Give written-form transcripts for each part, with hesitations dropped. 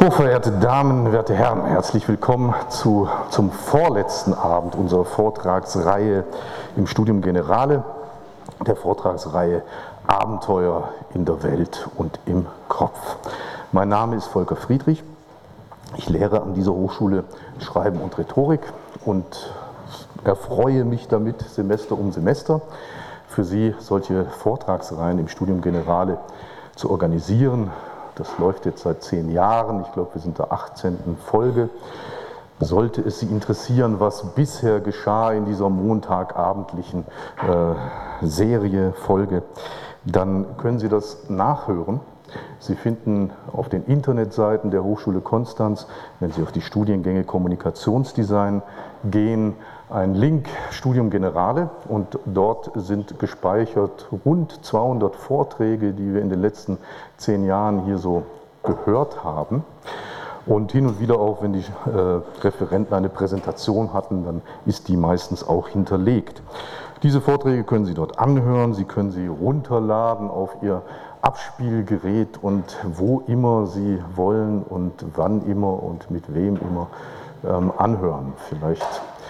Hochverehrte Damen, werte Herren, herzlich willkommen zum vorletzten Abend unserer Vortragsreihe im Studium Generale, der Vortragsreihe Abenteuer in der Welt und im Kopf. Mein Name ist Volker Friedrich, ich lehre an dieser Hochschule Schreiben und Rhetorik und erfreue mich damit Semester um Semester, für Sie solche Vortragsreihen im Studium Generale zu organisieren. Das läuft jetzt seit 10 Jahren, ich glaube, wir sind der 18. Folge. Sollte es Sie interessieren, was bisher geschah in dieser montagabendlichen Serie, Folge, dann können Sie das nachhören. Sie finden auf den Internetseiten der Hochschule Konstanz, wenn Sie auf die Studiengänge Kommunikationsdesign gehen, einen Link Studium Generale und dort sind gespeichert rund 200 Vorträge, die wir in den letzten 10 Jahren hier so gehört haben. Und hin und wieder auch, wenn die Referenten eine Präsentation hatten, dann ist die meistens auch hinterlegt. Diese Vorträge können Sie dort anhören, Sie können sie runterladen auf Ihr Abspielgerät und wo immer Sie wollen und wann immer und mit wem immer anhören. Vielleicht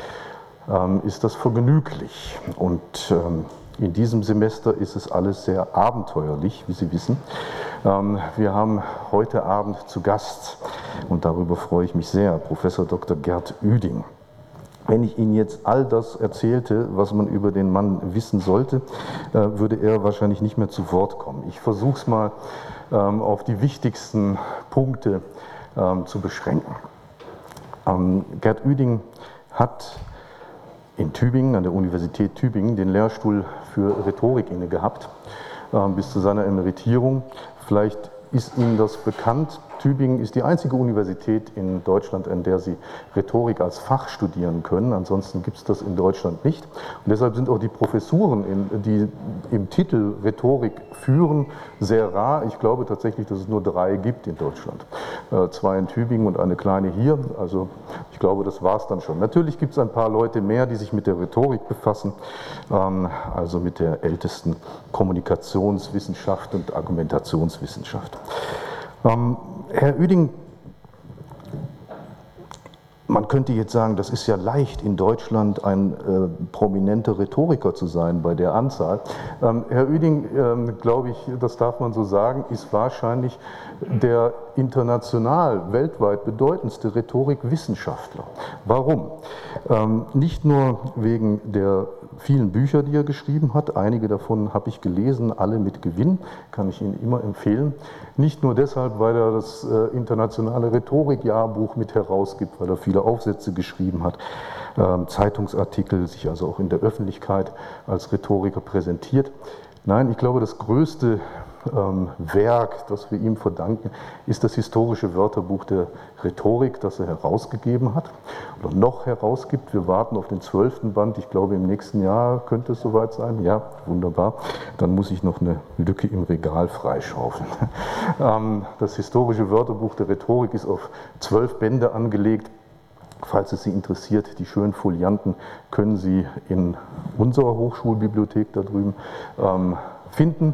ist das vergnüglich. Und in diesem Semester ist es alles sehr abenteuerlich, wie Sie wissen. Wir haben heute Abend zu Gast, und darüber freue ich mich sehr, Professor Dr. Gerd Ueding. Wenn ich Ihnen jetzt all das erzählte, was man über den Mann wissen sollte, würde er wahrscheinlich nicht mehr zu Wort kommen. Ich versuche es mal auf die wichtigsten Punkte zu beschränken. Gerd Ueding hat in Tübingen, an der Universität Tübingen, den Lehrstuhl für Rhetorik inne gehabt, bis zu seiner Emeritierung. Vielleicht ist Ihnen das bekannt. Tübingen ist die einzige Universität in Deutschland, an der Sie Rhetorik als Fach studieren können. Ansonsten gibt es das in Deutschland nicht. Und deshalb sind auch die Professuren, die im Titel Rhetorik führen, sehr rar. Ich glaube tatsächlich, dass es nur 3 gibt in Deutschland. 2 in Tübingen und eine kleine hier. Also ich glaube, das war es dann schon. Natürlich gibt es ein paar Leute mehr, die sich mit der Rhetorik befassen, also mit der ältesten Kommunikationswissenschaft und Argumentationswissenschaft. Herr Ueding, man könnte jetzt sagen, das ist ja leicht, in Deutschland ein prominenter Rhetoriker zu sein bei der Anzahl. Herr Ueding, glaube ich, das darf man so sagen, ist wahrscheinlich der international, weltweit bedeutendste Rhetorikwissenschaftler. Warum? Nicht nur wegen der vielen Bücher, die er geschrieben hat, einige davon habe ich gelesen, alle mit Gewinn, kann ich Ihnen immer empfehlen. Nicht nur deshalb, weil er das internationale Rhetorikjahrbuch mit herausgibt, weil er viele Aufsätze geschrieben hat, Zeitungsartikel, sich also auch in der Öffentlichkeit als Rhetoriker präsentiert. Nein, ich glaube, das größte Werk, das wir ihm verdanken, ist das historische Wörterbuch der Rhetorik, das er herausgegeben hat oder noch herausgibt. Wir warten auf den 12. Band, ich glaube im nächsten Jahr könnte es soweit sein. Ja, wunderbar. Dann muss ich noch eine Lücke im Regal freischaufeln. Das historische Wörterbuch der Rhetorik ist auf 12 Bände angelegt. Falls es Sie interessiert, die schönen Folianten können Sie in unserer Hochschulbibliothek da drüben finden.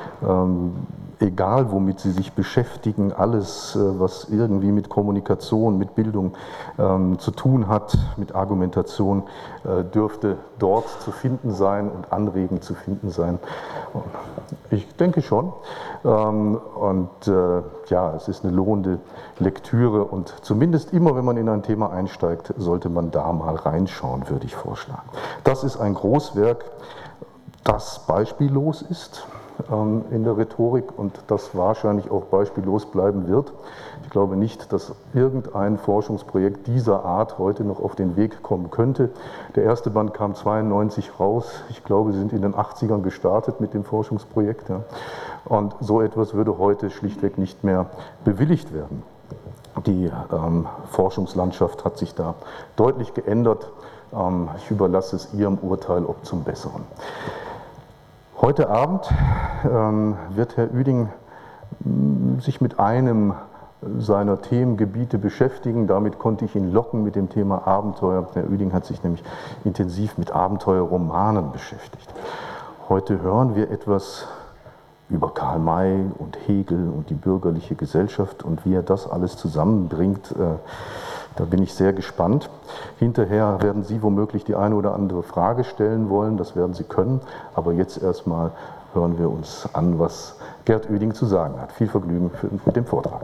Egal womit Sie sich beschäftigen, alles, was irgendwie mit Kommunikation, mit Bildung zu tun hat, mit Argumentation, dürfte dort zu finden sein und anregend zu finden sein. Ich denke schon. Und ja, es ist eine lohnende Lektüre und zumindest immer, wenn man in ein Thema einsteigt, sollte man da mal reinschauen, würde ich vorschlagen. Das ist ein Großwerk, das beispiellos ist in der Rhetorik und das wahrscheinlich auch beispiellos bleiben wird. Ich glaube nicht, dass irgendein Forschungsprojekt dieser Art heute noch auf den Weg kommen könnte. Der erste Band kam 1992 raus. Ich glaube, Sie sind in den 80ern gestartet mit dem Forschungsprojekt. Ja. Und so etwas würde heute schlichtweg nicht mehr bewilligt werden. Die Forschungslandschaft hat sich da deutlich geändert. Ich überlasse es Ihrem Urteil, ob zum Besseren. Heute Abend wird Herr Ueding sich mit einem seiner Themengebiete beschäftigen. Damit konnte ich ihn locken mit dem Thema Abenteuer. Herr Ueding hat sich nämlich intensiv mit Abenteuerromanen beschäftigt. Heute hören wir etwas über Karl May und Hegel und die bürgerliche Gesellschaft und wie er das alles zusammenbringt. Da bin ich sehr gespannt. Hinterher werden Sie womöglich die eine oder andere Frage stellen wollen, das werden Sie können. Aber jetzt erstmal hören wir uns an, was Gerd Oeding zu sagen hat. Viel Vergnügen mit dem Vortrag.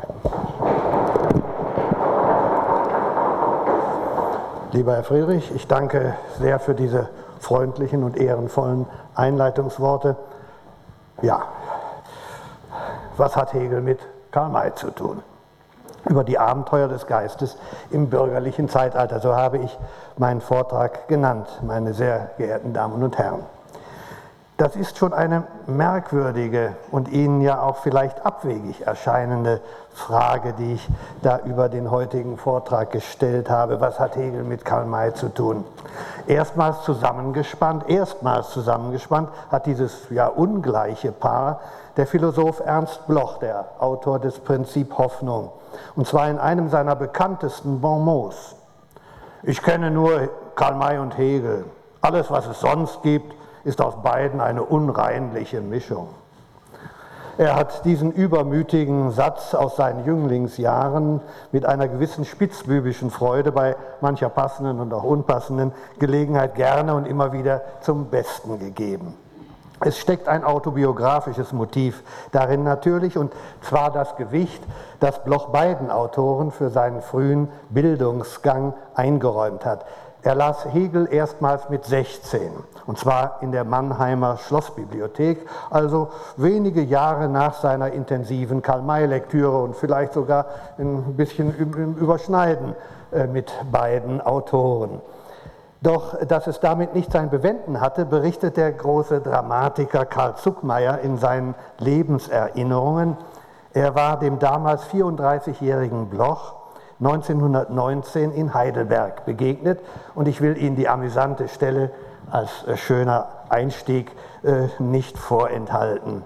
Lieber Herr Friedrich, ich danke sehr für diese freundlichen und ehrenvollen Einleitungsworte. Ja, was hat Hegel mit Karl May zu tun? Über die Abenteuer des Geistes im bürgerlichen Zeitalter, so habe ich meinen Vortrag genannt, meine sehr geehrten Damen und Herren. Das ist schon eine merkwürdige und Ihnen ja auch vielleicht abwegig erscheinende Frage, die ich da über den heutigen Vortrag gestellt habe. Was hat Hegel mit Karl May zu tun? Erstmals zusammengespannt hat dieses ja ungleiche Paar der Philosoph Ernst Bloch, der Autor des Prinzip Hoffnung, und zwar in einem seiner bekanntesten Bonmots. Ich kenne nur Karl May und Hegel. Alles, was es sonst gibt, ist aus beiden eine unreinliche Mischung. Er hat diesen übermütigen Satz aus seinen Jünglingsjahren mit einer gewissen spitzbübischen Freude bei mancher passenden und auch unpassenden Gelegenheit gerne und immer wieder zum Besten gegeben. Es steckt ein autobiografisches Motiv darin natürlich, und zwar das Gewicht, das Bloch beiden Autoren für seinen frühen Bildungsgang eingeräumt hat. Er las Hegel erstmals mit 16, und zwar in der Mannheimer Schlossbibliothek, also wenige Jahre nach seiner intensiven Karl-May-Lektüre und vielleicht sogar ein bisschen im Überschneiden mit beiden Autoren. Doch dass es damit nicht sein Bewenden hatte, berichtet der große Dramatiker Karl Zuckmayer in seinen Lebenserinnerungen. Er war dem damals 34-jährigen Bloch 1919 in Heidelberg begegnet, und ich will Ihnen die amüsante Stelle als schöner Einstieg nicht vorenthalten.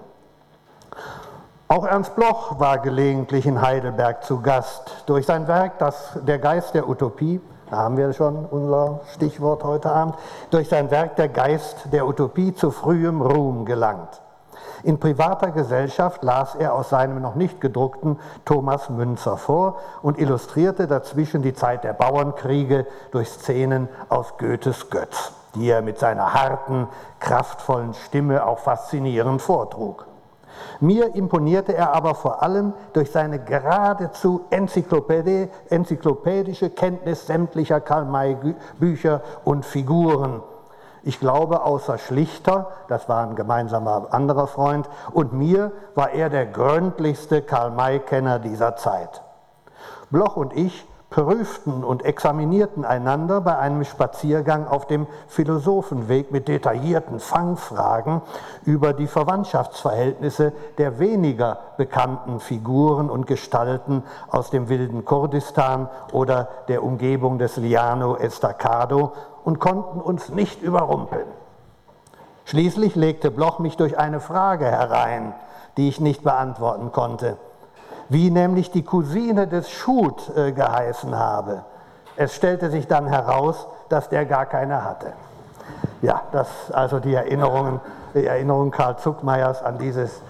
Auch Ernst Bloch war gelegentlich in Heidelberg zu Gast. Durch sein Werk Der Geist der Utopie, da haben wir schon unser Stichwort heute Abend, durch sein Werk Der Geist der Utopie zu frühem Ruhm gelangt. In privater Gesellschaft las er aus seinem noch nicht gedruckten Thomas Münzer vor und illustrierte dazwischen die Zeit der Bauernkriege durch Szenen aus Goethes Götz, die er mit seiner harten, kraftvollen Stimme auch faszinierend vortrug. Mir imponierte er aber vor allem durch seine geradezu enzyklopädische Kenntnis sämtlicher Karl-May-Bücher und Figuren. Ich glaube, außer Schlichter, das war ein gemeinsamer anderer Freund, und mir war er der gründlichste Karl-May-Kenner dieser Zeit. Bloch und ich prüften und examinierten einander bei einem Spaziergang auf dem Philosophenweg mit detaillierten Fangfragen über die Verwandtschaftsverhältnisse der weniger bekannten Figuren und Gestalten aus dem wilden Kurdistan oder der Umgebung des Liano Estacado und konnten uns nicht überrumpeln. Schließlich legte Bloch mich durch eine Frage herein, die ich nicht beantworten konnte, wie nämlich die Cousine des Schut geheißen habe. Es stellte sich dann heraus, dass der gar keine hatte. Ja, das also die Erinnerung Karl Zuckmayers an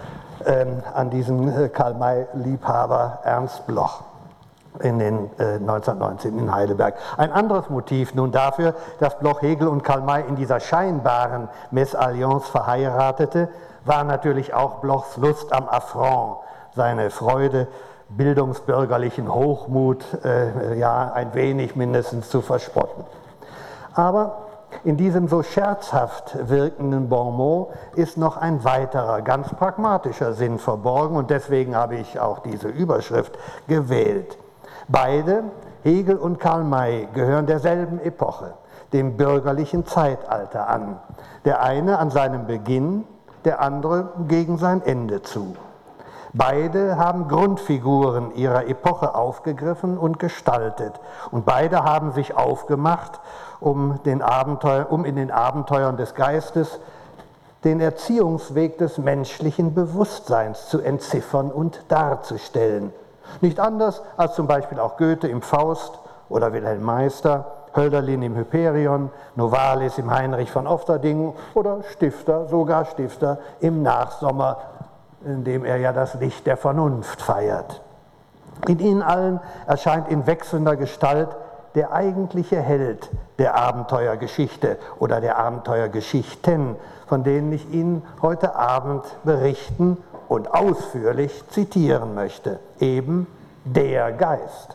diesen Karl-May-Liebhaber Ernst Bloch in den 1919 in Heidelberg. Ein anderes Motiv nun dafür, dass Bloch Hegel und Karl May in dieser scheinbaren Mesalliance verheiratete, war natürlich auch Blochs Lust am Affront, seine Freude, bildungsbürgerlichen Hochmut, ja, ein wenig mindestens zu verspotten. Aber in diesem so scherzhaft wirkenden Bonmot ist noch ein weiterer, ganz pragmatischer Sinn verborgen, und deswegen habe ich auch diese Überschrift gewählt. Beide, Hegel und Karl May, gehören derselben Epoche, dem bürgerlichen Zeitalter an. Der eine an seinem Beginn, der andere gegen sein Ende zu. Beide haben Grundfiguren ihrer Epoche aufgegriffen und gestaltet, und beide haben sich aufgemacht, um in den Abenteuern des Geistes den Erziehungsweg des menschlichen Bewusstseins zu entziffern und darzustellen. Nicht anders als zum Beispiel auch Goethe im Faust oder Wilhelm Meister, Hölderlin im Hyperion, Novalis im Heinrich von Ofterdingen oder sogar Stifter im Nachsommer indem er ja das Licht der Vernunft feiert. In ihnen allen erscheint in wechselnder Gestalt der eigentliche Held der Abenteuergeschichte oder der Abenteuergeschichten, von denen ich Ihnen heute Abend berichten und ausführlich zitieren möchte. Eben der Geist.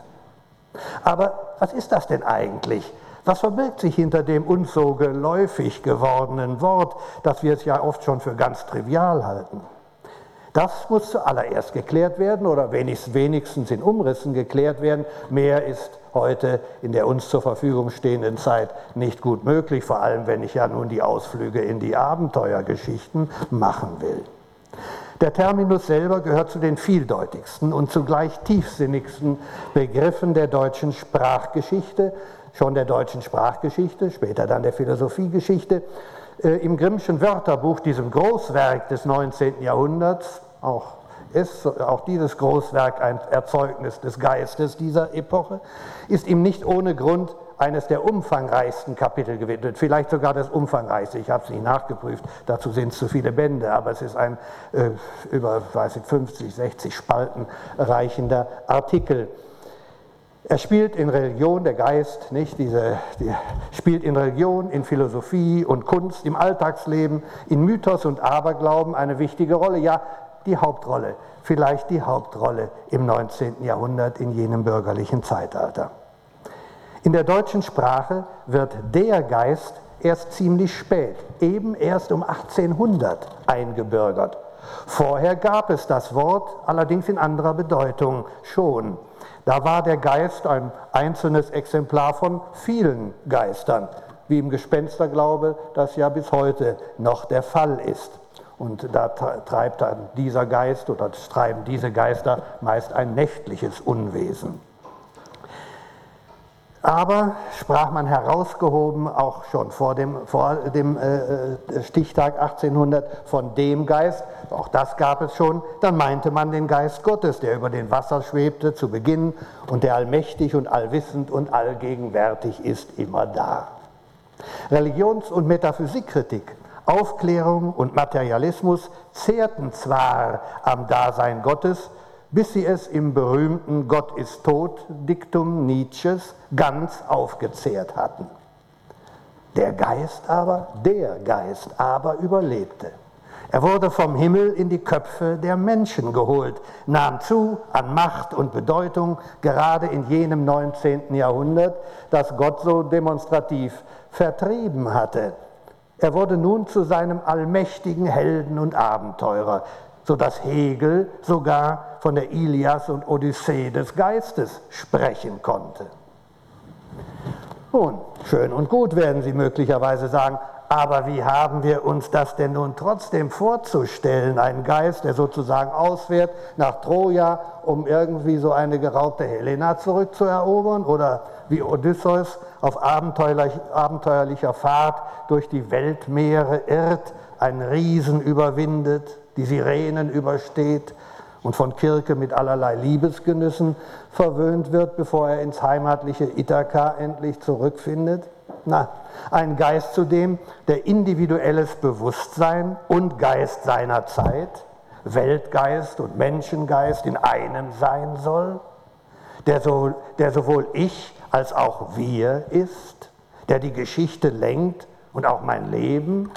Aber was ist das denn eigentlich? Was verbirgt sich hinter dem uns so geläufig gewordenen Wort, dass wir es ja oft schon für ganz trivial halten? Das muss zuallererst geklärt werden oder wenigstens in Umrissen geklärt werden. Mehr ist heute in der uns zur Verfügung stehenden Zeit nicht gut möglich, vor allem wenn ich ja nun die Ausflüge in die Abenteuergeschichten machen will. Der Terminus selber gehört zu den vieldeutigsten und zugleich tiefsinnigsten Begriffen der deutschen Sprachgeschichte, schon der deutschen Sprachgeschichte, später dann der Philosophiegeschichte. Im Grimmschen Wörterbuch, diesem Großwerk des 19. Jahrhunderts, auch dieses Großwerk ein Erzeugnis des Geistes dieser Epoche, ist ihm nicht ohne Grund eines der umfangreichsten Kapitel gewidmet, vielleicht sogar das umfangreichste, ich habe es nicht nachgeprüft, dazu sind es zu viele Bände, aber es ist ein über 50, 60 Spalten reichender Artikel. Er spielt in Religion, der Geist, spielt in Religion, in Philosophie und Kunst, im Alltagsleben, in Mythos und Aberglauben eine wichtige Rolle, ja, die Hauptrolle, vielleicht die Hauptrolle im 19. Jahrhundert in jenem bürgerlichen Zeitalter. In der deutschen Sprache wird der Geist erst ziemlich spät, eben erst um 1800 eingebürgert. Vorher gab es das Wort, allerdings in anderer Bedeutung schon. Da war der Geist ein einzelnes Exemplar von vielen Geistern, wie im Gespensterglaube das ja bis heute noch der Fall ist. Und da treibt dann dieser Geist oder treiben diese Geister meist ein nächtliches Unwesen. Aber, sprach man herausgehoben, auch schon vor dem Stichtag 1800, von dem Geist, auch das gab es schon, dann meinte man den Geist Gottes, der über den Wasser schwebte zu Beginn und der allmächtig und allwissend und allgegenwärtig ist, immer da. Religions- und Metaphysikkritik, Aufklärung und Materialismus zehrten zwar am Dasein Gottes, bis sie es im berühmten Gott ist tot Diktum Nietzsches ganz aufgezehrt hatten. Der Geist aber überlebte. Er wurde vom Himmel in die Köpfe der Menschen geholt, nahm zu an Macht und Bedeutung, gerade in jenem 19. Jahrhundert, das Gott so demonstrativ vertrieben hatte. Er wurde nun zu seinem allmächtigen Helden und Abenteurer, sodass Hegel sogar von der Ilias und Odyssee des Geistes sprechen konnte. Nun, schön und gut, werden Sie möglicherweise sagen, aber wie haben wir uns das denn nun trotzdem vorzustellen? Ein Geist, der sozusagen ausfährt nach Troja, um irgendwie so eine geraubte Helena zurückzuerobern? Oder wie Odysseus auf abenteuerlicher Fahrt durch die Weltmeere irrt, einen Riesen überwindet, die Sirenen übersteht und von Kirke mit allerlei Liebesgenüssen verwöhnt wird, bevor er ins heimatliche Ithaka endlich zurückfindet? Na, ein Geist zudem, der individuelles Bewusstsein und Geist seiner Zeit, Weltgeist und Menschengeist in einem sein soll, der sowohl ich als auch wir ist, der die Geschichte lenkt und auch mein Leben.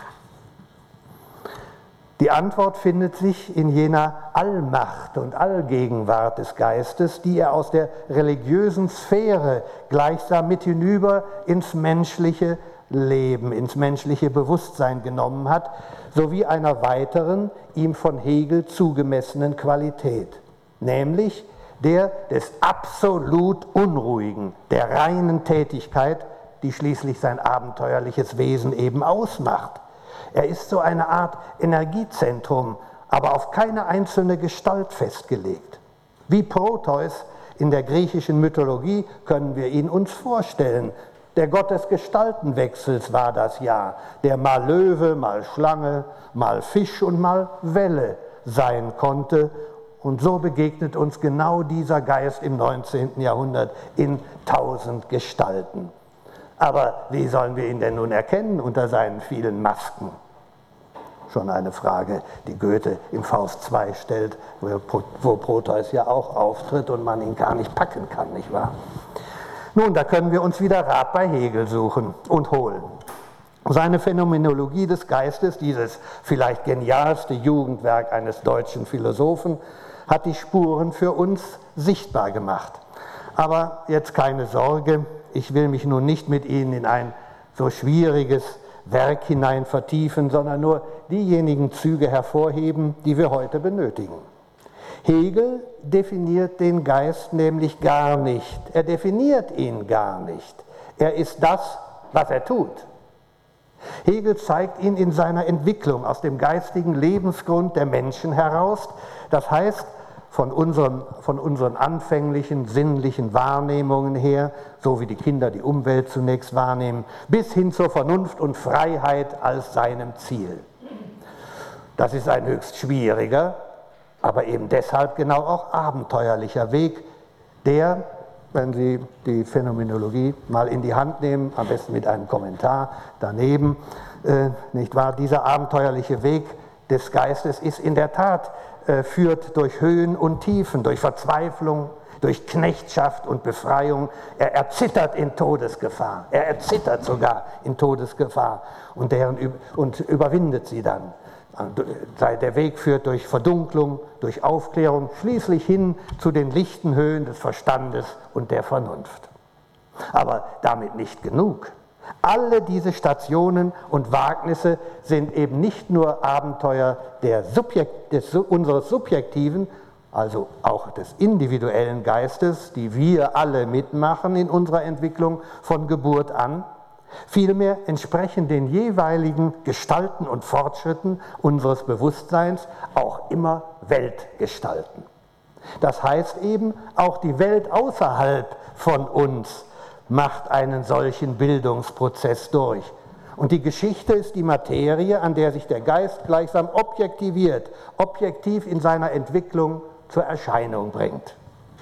Die Antwort findet sich in jener Allmacht und Allgegenwart des Geistes, die er aus der religiösen Sphäre gleichsam mit hinüber ins menschliche Leben, ins menschliche Bewusstsein genommen hat, sowie einer weiteren, ihm von Hegel zugemessenen Qualität, nämlich der des absolut Unruhigen, der reinen Tätigkeit, die schließlich sein abenteuerliches Wesen eben ausmacht. Er ist so eine Art Energiezentrum, aber auf keine einzelne Gestalt festgelegt. Wie Proteus in der griechischen Mythologie können wir ihn uns vorstellen. Der Gott des Gestaltenwechsels war das ja, der mal Löwe, mal Schlange, mal Fisch und mal Welle sein konnte. Und so begegnet uns genau dieser Geist im 19. Jahrhundert in 1000 Gestalten. Aber wie sollen wir ihn denn nun erkennen unter seinen vielen Masken? schon eine Frage, die Goethe im Faust II stellt, wo Proteus ja auch auftritt und man ihn gar nicht packen kann, nicht wahr? Nun, da können wir uns wieder Rat bei Hegel suchen und holen. Seine Phänomenologie des Geistes, dieses vielleicht genialste Jugendwerk eines deutschen Philosophen, hat die Spuren für uns sichtbar gemacht. Aber jetzt keine Sorge, ich will mich nun nicht mit Ihnen in ein so schwieriges Werk hinein vertiefen, sondern nur diejenigen Züge hervorheben, die wir heute benötigen. Hegel definiert den Geist nämlich gar nicht. Er definiert ihn gar nicht. Er ist das, was er tut. Hegel zeigt ihn in seiner Entwicklung aus dem geistigen Lebensgrund der Menschen heraus, das heißt, von unseren anfänglichen sinnlichen Wahrnehmungen her, so wie die Kinder die Umwelt zunächst wahrnehmen, bis hin zur Vernunft und Freiheit als seinem Ziel. Das ist ein höchst schwieriger, aber eben deshalb genau auch abenteuerlicher Weg, der, wenn Sie die Phänomenologie mal in die Hand nehmen, am besten mit einem Kommentar daneben, nicht wahr? Dieser abenteuerliche Weg des Geistes ist in der Tat führt durch Höhen und Tiefen, durch Verzweiflung, durch Knechtschaft und Befreiung. Er erzittert in Todesgefahr, er erzittert sogar in Todesgefahr und überwindet sie dann. Der Weg führt durch Verdunklung, durch Aufklärung, schließlich hin zu den lichten Höhen des Verstandes und der Vernunft. Aber damit nicht genug. Alle diese Stationen und Wagnisse sind eben nicht nur Abenteuer unseres subjektiven, also auch des individuellen Geistes, die wir alle mitmachen in unserer Entwicklung von Geburt an. Vielmehr entsprechen den jeweiligen Gestalten und Fortschritten unseres Bewusstseins auch immer Weltgestalten. Das heißt eben, auch die Welt außerhalb von uns macht einen solchen Bildungsprozess durch. Und die Geschichte ist die Materie, an der sich der Geist gleichsam objektiviert, objektiv in seiner Entwicklung zur Erscheinung bringt.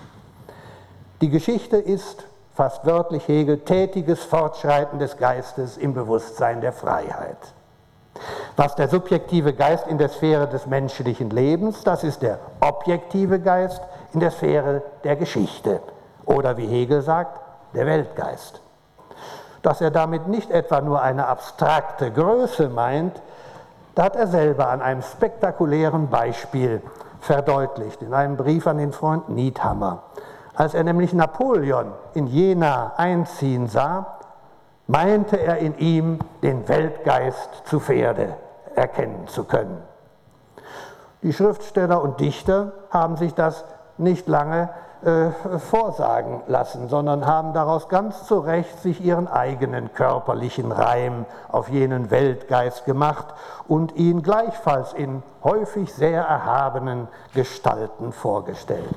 Die Geschichte ist, fast wörtlich Hegel, tätiges Fortschreiten des Geistes im Bewusstsein der Freiheit. Was der subjektive Geist in der Sphäre des menschlichen Lebens, das ist der objektive Geist in der Sphäre der Geschichte. Oder wie Hegel sagt, der Weltgeist. Dass er damit nicht etwa nur eine abstrakte Größe meint, da hat er selber an einem spektakulären Beispiel verdeutlicht, in einem Brief an den Freund Niethammer. Als er nämlich Napoleon in Jena einziehen sah, meinte er in ihm den Weltgeist zu Pferde erkennen zu können. Die Schriftsteller und Dichter haben sich das nicht lange vorsagen lassen, sondern haben daraus ganz zu Recht sich ihren eigenen körperlichen Reim auf jenen Weltgeist gemacht und ihn gleichfalls in häufig sehr erhabenen Gestalten vorgestellt.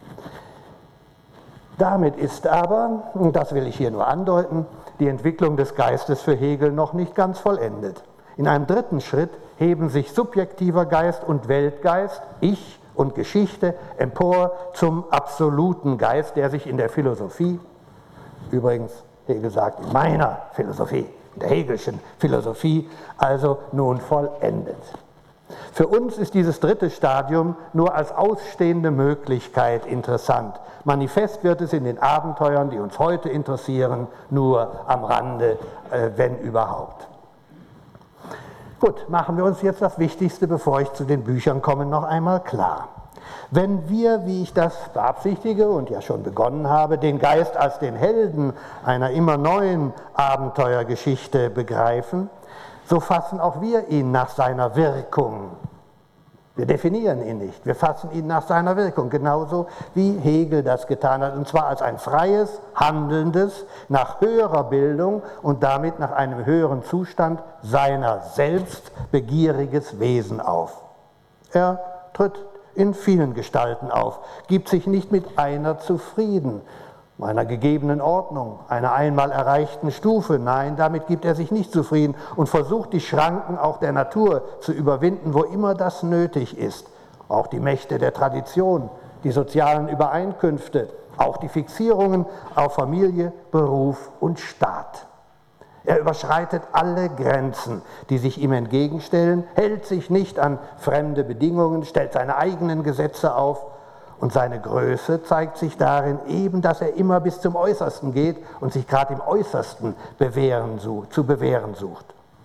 Damit ist aber, und das will ich hier nur andeuten, die Entwicklung des Geistes für Hegel noch nicht ganz vollendet. In einem dritten Schritt heben sich subjektiver Geist und Weltgeist, Ich und Geschichte, empor zum absoluten Geist, der sich in der Philosophie, übrigens Hegel sagt, in meiner Philosophie, in der Hegelschen Philosophie, also nun vollendet. Für uns ist dieses dritte Stadium nur als ausstehende Möglichkeit interessant. Manifest wird es in den Abenteuern, die uns heute interessieren, nur am Rande, wenn überhaupt. Gut, machen wir uns jetzt das Wichtigste, bevor ich zu den Büchern komme, noch einmal klar. Wenn wir, wie ich das beabsichtige und ja schon begonnen habe, den Geist als den Helden einer immer neuen Abenteuergeschichte begreifen, so fassen auch wir ihn nach seiner Wirkung. Wir definieren ihn nicht, wir fassen ihn nach seiner Wirkung, genauso wie Hegel das getan hat, und zwar als ein freies, handelndes, nach höherer Bildung und damit nach einem höheren Zustand seiner selbst begieriges Wesen auf. Er tritt in vielen Gestalten auf, gibt sich nicht mit einer zufrieden, einer gegebenen Ordnung, einer einmal erreichten Stufe. Nein, damit gibt er sich nicht zufrieden und versucht, die Schranken auch der Natur zu überwinden, wo immer das nötig ist. Auch die Mächte der Tradition, die sozialen Übereinkünfte, auch die Fixierungen auf Familie, Beruf und Staat. Er überschreitet alle Grenzen, die sich ihm entgegenstellen, hält sich nicht an fremde Bedingungen, stellt seine eigenen Gesetze auf. Und seine Größe zeigt sich darin eben, dass er immer bis zum Äußersten geht und sich gerade im Äußersten zu bewähren sucht.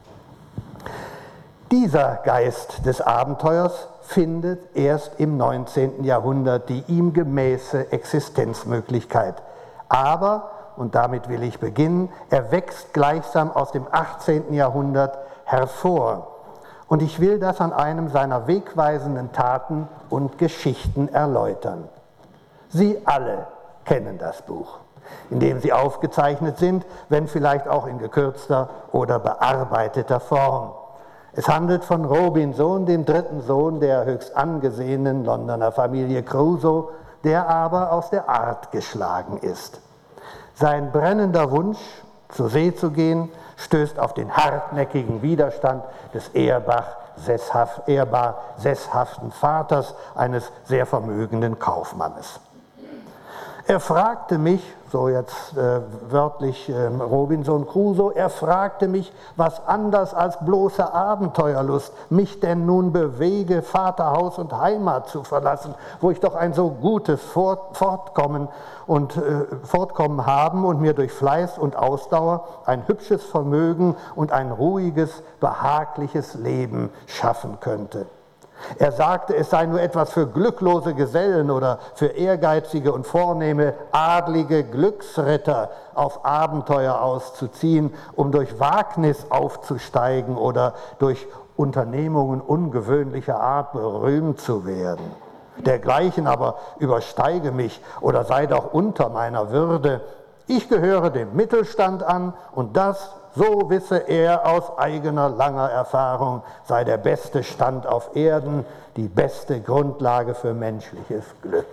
Dieser Geist des Abenteuers findet erst im 19. Jahrhundert die ihm gemäße Existenzmöglichkeit. Aber, und damit will ich beginnen, er wächst gleichsam aus dem 18. Jahrhundert hervor. Und ich will das an einem seiner wegweisenden Taten und Geschichten erläutern. Sie alle kennen das Buch, in dem sie aufgezeichnet sind, wenn vielleicht auch in gekürzter oder bearbeiteter Form. Es handelt von Robinson, dem dritten Sohn der höchst angesehenen Londoner Familie Crusoe, der aber aus der Art geschlagen ist. Sein brennender Wunsch, zur See zu gehen, stößt auf den hartnäckigen Widerstand des ehrbar sesshaften Vaters eines sehr vermögenden Kaufmannes. Er fragte mich, so jetzt wörtlich Robinson Crusoe, er fragte mich, was anders als bloße Abenteuerlust mich denn nun bewege, Vaterhaus und Heimat zu verlassen, wo ich doch ein so gutes Fortkommen haben und mir durch Fleiß und Ausdauer ein hübsches Vermögen und ein ruhiges, behagliches Leben schaffen könnte. Er sagte, es sei nur etwas für glücklose Gesellen oder für ehrgeizige und vornehme, adlige Glücksritter auf Abenteuer auszuziehen, um durch Wagnis aufzusteigen oder durch Unternehmungen ungewöhnlicher Art berühmt zu werden. Dergleichen aber übersteige mich oder sei doch unter meiner Würde. Ich gehöre dem Mittelstand an und das, so wisse er aus eigener langer Erfahrung, sei der beste Stand auf Erden, die beste Grundlage für menschliches Glück.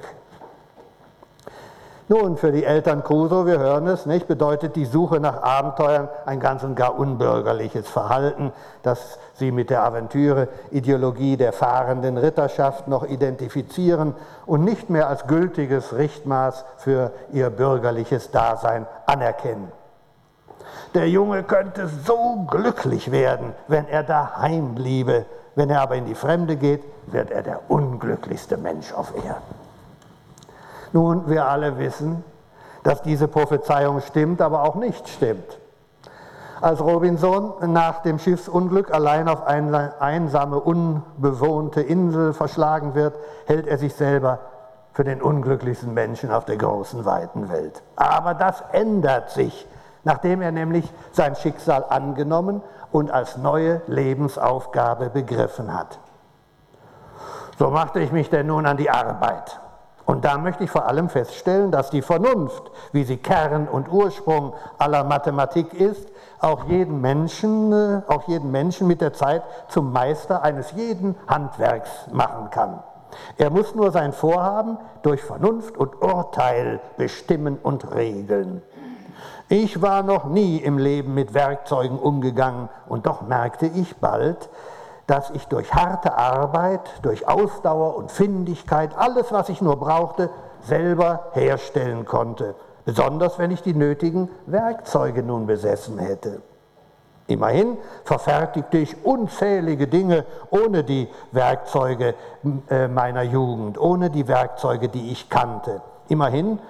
Nun, für die Eltern Crusoe, wir hören es, nicht, bedeutet die Suche nach Abenteuern ein ganz und gar unbürgerliches Verhalten, das sie mit der Aventüre-Ideologie der fahrenden Ritterschaft noch identifizieren und nicht mehr als gültiges Richtmaß für ihr bürgerliches Dasein anerkennen. Der Junge könnte so glücklich werden, wenn er daheim bliebe. Wenn er aber in die Fremde geht, wird er der unglücklichste Mensch auf Erden. Nun, wir alle wissen, dass diese Prophezeiung stimmt, aber auch nicht stimmt. Als Robinson nach dem Schiffsunglück allein auf eine einsame, unbewohnte Insel verschlagen wird, hält er sich selber für den unglücklichsten Menschen auf der großen, weiten Welt. Aber das ändert sich, nachdem er nämlich sein Schicksal angenommen und als neue Lebensaufgabe begriffen hat. So machte ich mich denn nun an die Arbeit. Und da möchte ich vor allem feststellen, dass die Vernunft, wie sie Kern und Ursprung aller Mathematik ist, auch jeden Menschen mit der Zeit zum Meister eines jeden Handwerks machen kann. Er muss nur sein Vorhaben durch Vernunft und Urteil bestimmen und regeln. Ich war noch nie im Leben mit Werkzeugen umgegangen und doch merkte ich bald, dass ich durch harte Arbeit, durch Ausdauer und Findigkeit alles, was ich nur brauchte, selber herstellen konnte. Besonders wenn ich die nötigen Werkzeuge nun besessen hätte. Immerhin verfertigte ich unzählige Dinge ohne die Werkzeuge meiner Jugend, ohne die Werkzeuge, die ich kannte. Immerhin,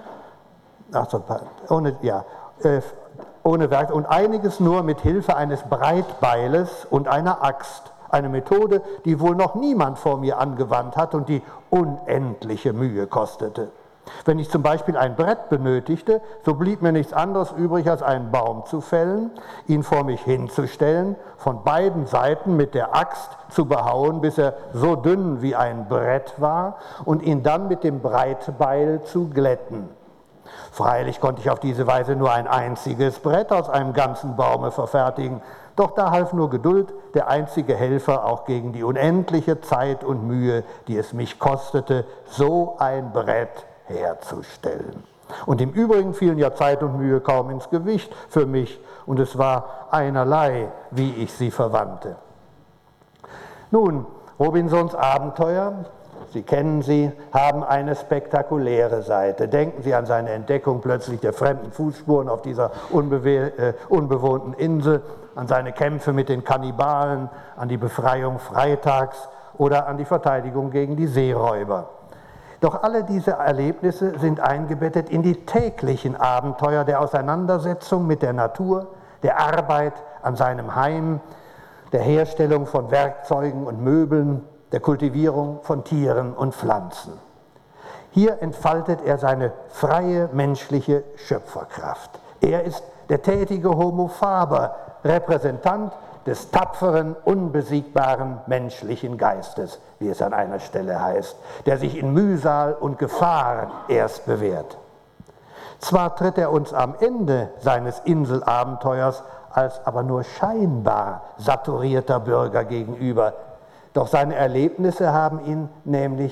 ohne Werkzeug und einiges nur mit Hilfe eines Breitbeiles und einer Axt. Eine Methode, die wohl noch niemand vor mir angewandt hat und die unendliche Mühe kostete. Wenn ich zum Beispiel ein Brett benötigte, so blieb mir nichts anderes übrig, als einen Baum zu fällen, ihn vor mich hinzustellen, von beiden Seiten mit der Axt zu behauen, bis er so dünn wie ein Brett war und ihn dann mit dem Breitbeil zu glätten. Freilich konnte ich auf diese Weise nur ein einziges Brett aus einem ganzen Baume verfertigen, doch da half nur Geduld, der einzige Helfer auch gegen die unendliche Zeit und Mühe, die es mich kostete, so ein Brett herzustellen. Und im Übrigen fielen ja Zeit und Mühe kaum ins Gewicht für mich und es war einerlei, wie ich sie verwandte. Nun, Robinsons Abenteuer Sie kennen sie, haben eine spektakuläre Seite. Denken Sie an seine Entdeckung plötzlich der fremden Fußspuren auf dieser unbewohnten Insel, an seine Kämpfe mit den Kannibalen, an die Befreiung Freitags oder an die Verteidigung gegen die Seeräuber. Doch alle diese Erlebnisse sind eingebettet in die täglichen Abenteuer der Auseinandersetzung mit der Natur, der Arbeit an seinem Heim, der Herstellung von Werkzeugen und Möbeln, der Kultivierung von Tieren und Pflanzen. Hier entfaltet er seine freie menschliche Schöpferkraft. Er ist der tätige Homo faber, Repräsentant des tapferen, unbesiegbaren menschlichen Geistes, wie es an einer Stelle heißt, der sich in Mühsal und Gefahr erst bewährt. Zwar tritt er uns am Ende seines Inselabenteuers als aber nur scheinbar saturierter Bürger gegenüber, doch seine Erlebnisse haben ihn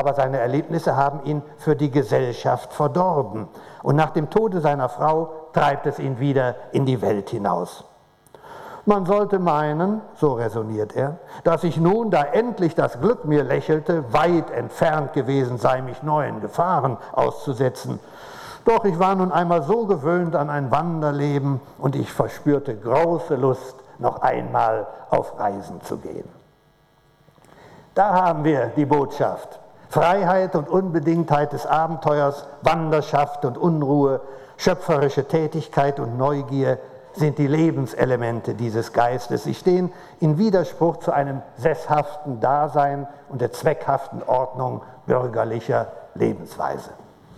für die Gesellschaft verdorben. Und nach dem Tode seiner Frau treibt es ihn wieder in die Welt hinaus. Man sollte meinen, so räsoniert er, dass ich nun, da endlich das Glück mir lächelte, weit entfernt gewesen sei, mich neuen Gefahren auszusetzen. Doch ich war nun einmal so gewöhnt an ein Wanderleben und ich verspürte große Lust, noch einmal auf Reisen zu gehen. Da haben wir die Botschaft. Freiheit und Unbedingtheit des Abenteuers, Wanderschaft und Unruhe, schöpferische Tätigkeit und Neugier sind die Lebenselemente dieses Geistes. Sie stehen in Widerspruch zu einem sesshaften Dasein und der zweckhaften Ordnung bürgerlicher Lebensweise.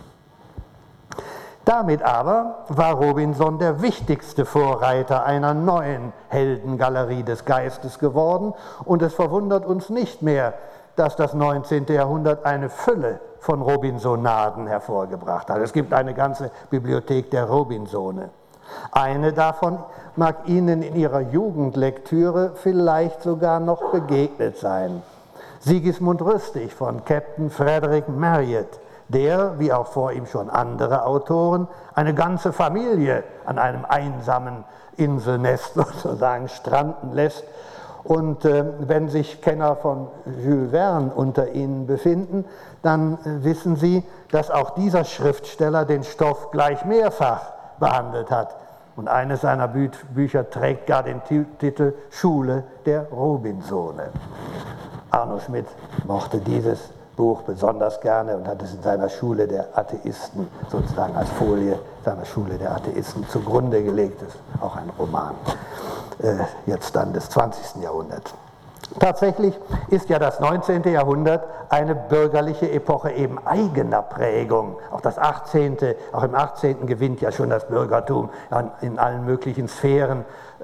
Damit aber war Robinson der wichtigste Vorreiter einer neuen Heldengalerie des Geistes geworden und es verwundert uns nicht mehr, dass das 19. Jahrhundert eine Fülle von Robinsonaden hervorgebracht hat. Es gibt eine ganze Bibliothek der Robinsone. Eine davon mag Ihnen in Ihrer Jugendlektüre vielleicht sogar noch begegnet sein. Sigismund Rüstig von Captain Frederick Marryat, der, wie auch vor ihm schon andere Autoren, eine ganze Familie an einem einsamen Inselnest sozusagen stranden lässt. Und wenn sich Kenner von Jules Verne unter Ihnen befinden, dann wissen Sie, dass auch dieser Schriftsteller den Stoff gleich mehrfach behandelt hat. Und eines seiner Bücher trägt gar den Titel Schule der Robinsone. Arno Schmidt mochte dieses Buch besonders gerne und hat es in seiner Schule der Atheisten sozusagen als Folie seiner Schule der Atheisten zugrunde gelegt. Das ist auch ein Roman, jetzt dann des 20. Jahrhunderts. Tatsächlich ist ja das 19. Jahrhundert eine bürgerliche Epoche eben eigener Prägung. Auch im 18. gewinnt ja schon das Bürgertum in allen möglichen Sphären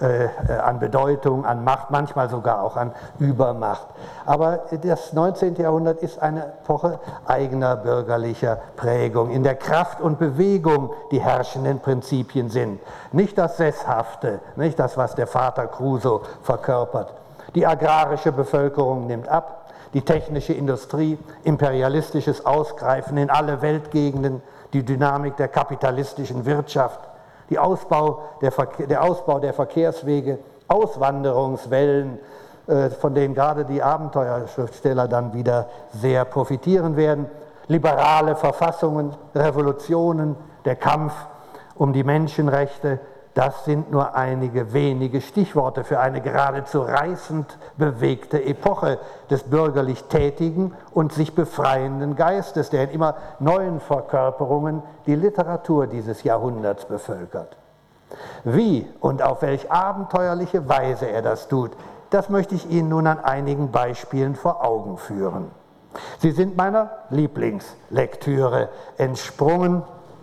an Bedeutung, an Macht, manchmal sogar auch an Übermacht. Aber das 19. Jahrhundert ist eine Epoche eigener bürgerlicher Prägung, in der Kraft und Bewegung die herrschenden Prinzipien sind. Nicht das Sesshafte, nicht das, was der Vater Crusoe verkörpert. Die agrarische Bevölkerung nimmt ab, die technische Industrie, imperialistisches Ausgreifen in alle Weltgegenden, die Dynamik der kapitalistischen Wirtschaft, der Ausbau der Verkehrswege, Auswanderungswellen, von denen gerade die Abenteuerschriftsteller dann wieder sehr profitieren werden, liberale Verfassungen, Revolutionen, der Kampf um die Menschenrechte, das sind nur einige wenige Stichworte für eine geradezu reißend bewegte Epoche des bürgerlich tätigen und sich befreienden Geistes, der in immer neuen Verkörperungen die Literatur dieses Jahrhunderts bevölkert. Wie und auf welch abenteuerliche Weise er das tut, das möchte ich Ihnen nun an einigen Beispielen vor Augen führen. Sie sind meiner Lieblingslektüre entsprungen,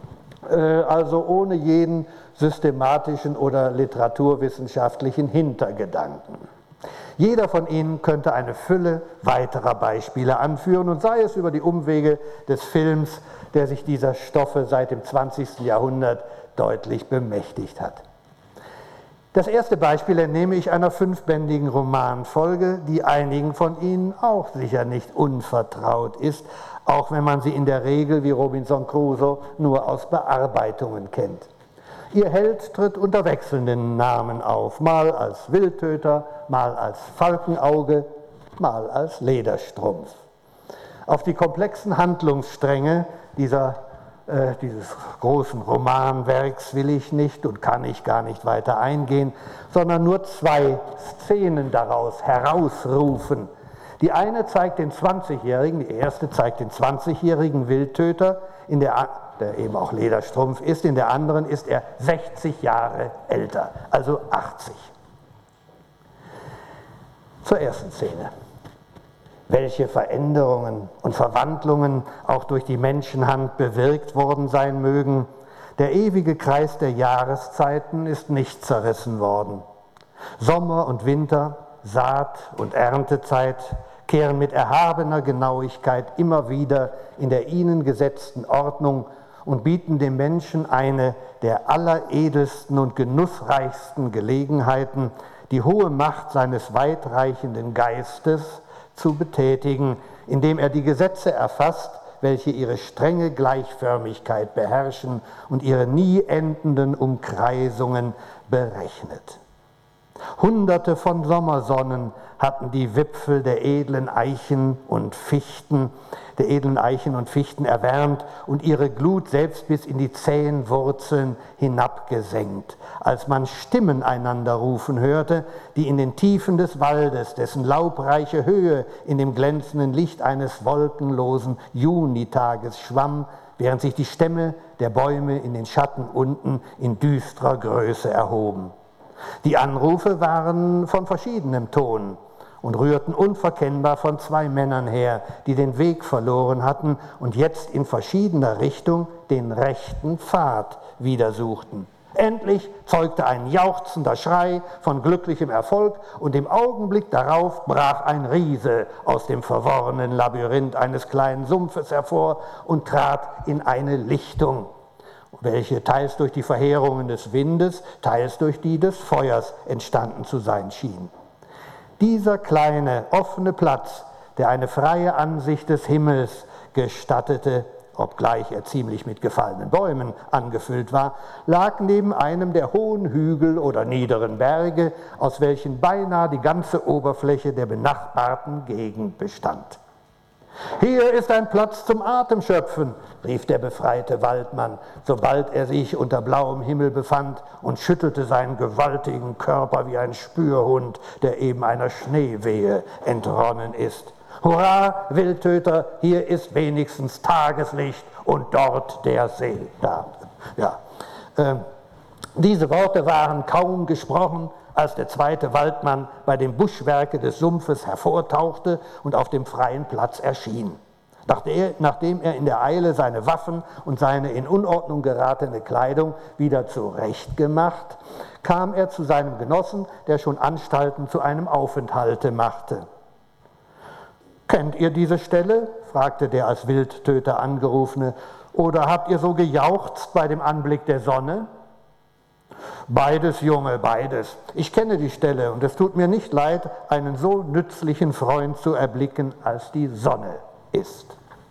also ohne jeden systematischen oder literaturwissenschaftlichen Hintergedanken. Jeder von Ihnen könnte eine Fülle weiterer Beispiele anführen und sei es über die Umwege des Films, der sich dieser Stoffe seit dem 20. Jahrhundert deutlich bemächtigt hat. Das erste Beispiel entnehme ich einer 5-bändigen Romanfolge, die einigen von Ihnen auch sicher nicht unvertraut ist, auch wenn man sie in der Regel wie Robinson Crusoe nur aus Bearbeitungen kennt. Ihr Held tritt unter wechselnden Namen auf, mal als Wildtöter, mal als Falkenauge, mal als Lederstrumpf. Auf die komplexen Handlungsstränge dieses großen Romanwerks will ich nicht und kann ich gar nicht weiter eingehen, sondern nur zwei Szenen daraus herausrufen. Die eine zeigt den 20-Jährigen, die erste zeigt den 20-jährigen Wildtöter, der eben auch Lederstrumpf ist, in der anderen ist er 60 Jahre älter, also 80. Zur ersten Szene. Welche Veränderungen und Verwandlungen auch durch die Menschenhand bewirkt worden sein mögen, der ewige Kreis der Jahreszeiten ist nicht zerrissen worden. Sommer und Winter, Saat- und Erntezeit kehren mit erhabener Genauigkeit immer wieder in der ihnen gesetzten Ordnung und bieten dem Menschen eine der alleredelsten und genussreichsten Gelegenheiten, die hohe Macht seines weitreichenden Geistes zu betätigen, indem er die Gesetze erfasst, welche ihre strenge Gleichförmigkeit beherrschen und ihre nie endenden Umkreisungen berechnet. Hunderte von Sommersonnen hatten die Wipfel der edlen Eichen und Fichten erwärmt und ihre Glut selbst bis in die zähen Wurzeln hinabgesenkt, als man Stimmen einander rufen hörte, die in den Tiefen des Waldes, dessen laubreiche Höhe in dem glänzenden Licht eines wolkenlosen Junitages schwamm, während sich die Stämme der Bäume in den Schatten unten in düsterer Größe erhoben. Die Anrufe waren von verschiedenem Ton und rührten unverkennbar von zwei Männern her, die den Weg verloren hatten und jetzt in verschiedener Richtung den rechten Pfad wieder suchten. Endlich zeugte ein jauchzender Schrei von glücklichem Erfolg und im Augenblick darauf brach ein Riese aus dem verworrenen Labyrinth eines kleinen Sumpfes hervor und trat in eine Lichtung, welche teils durch die Verheerungen des Windes, teils durch die des Feuers entstanden zu sein schien. Dieser kleine, offene Platz, der eine freie Ansicht des Himmels gestattete, obgleich er ziemlich mit gefallenen Bäumen angefüllt war, lag neben einem der hohen Hügel oder niederen Berge, aus welchen beinahe die ganze Oberfläche der benachbarten Gegend bestand. »Hier ist ein Platz zum Atemschöpfen«, rief der befreite Waldmann, sobald er sich unter blauem Himmel befand und schüttelte seinen gewaltigen Körper wie ein Spürhund, der eben einer Schneewehe entronnen ist. »Hurra, Wildtöter, hier ist wenigstens Tageslicht und dort der See.« Diese Worte waren kaum gesprochen, als der zweite Waldmann bei dem Buschwerke des Sumpfes hervortauchte und auf dem freien Platz erschien. Nachdem er in der Eile seine Waffen und seine in Unordnung geratene Kleidung wieder zurechtgemacht, kam er zu seinem Genossen, der schon Anstalten zu einem Aufenthalte machte. »Kennt ihr diese Stelle?« fragte der als Wildtöter angerufene. »Oder habt ihr so gejauchzt bei dem Anblick der Sonne?« »Beides, Junge, beides. Ich kenne die Stelle und es tut mir nicht leid, einen so nützlichen Freund zu erblicken, als die Sonne ist.«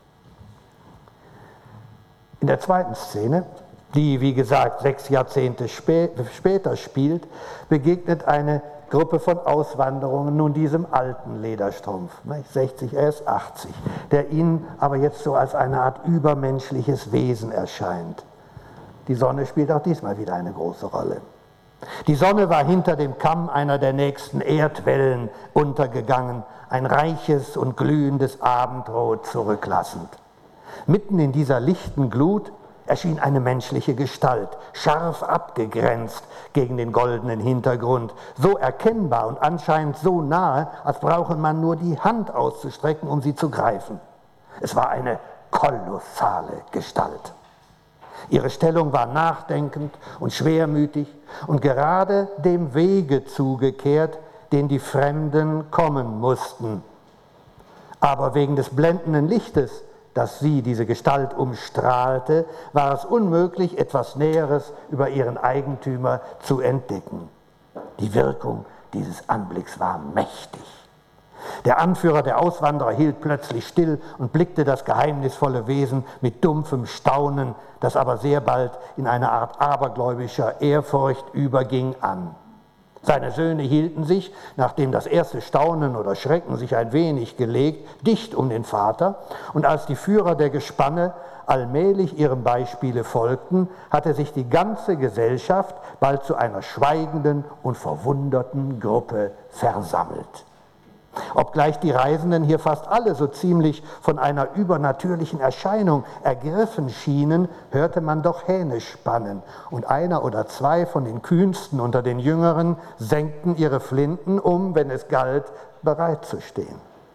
In der zweiten Szene, die wie gesagt 6 Jahrzehnte später spielt, begegnet eine Gruppe von Auswanderungen nun diesem alten Lederstrumpf, 60, er ist 80, der ihnen aber jetzt so als eine Art übermenschliches Wesen erscheint. Die Sonne spielt auch diesmal wieder eine große Rolle. Die Sonne war hinter dem Kamm einer der nächsten Erdwellen untergegangen, ein reiches und glühendes Abendrot zurücklassend. Mitten in dieser lichten Glut erschien eine menschliche Gestalt, scharf abgegrenzt gegen den goldenen Hintergrund, so erkennbar und anscheinend so nahe, als brauche man nur die Hand auszustrecken, um sie zu greifen. Es war eine kolossale Gestalt. Ihre Stellung war nachdenkend und schwermütig und gerade dem Wege zugekehrt, den die Fremden kommen mussten. Aber wegen des blendenden Lichtes, das diese Gestalt umstrahlte, war es unmöglich, etwas Näheres über ihren Eigentümer zu entdecken. Die Wirkung dieses Anblicks war mächtig. Der Anführer der Auswanderer hielt plötzlich still und blickte das geheimnisvolle Wesen mit dumpfem Staunen, das aber sehr bald in eine Art abergläubischer Ehrfurcht überging, an. Seine Söhne hielten sich, nachdem das erste Staunen oder Schrecken sich ein wenig gelegt, dicht um den Vater, und als die Führer der Gespanne allmählich ihrem Beispiele folgten, hatte sich die ganze Gesellschaft bald zu einer schweigenden und verwunderten Gruppe versammelt. Obgleich die Reisenden hier fast alle so ziemlich von einer übernatürlichen Erscheinung ergriffen schienen, hörte man doch Hähne spannen, und einer oder zwei von den Kühnsten unter den Jüngeren senkten ihre Flinten, um, wenn es galt, bereit zu stehen.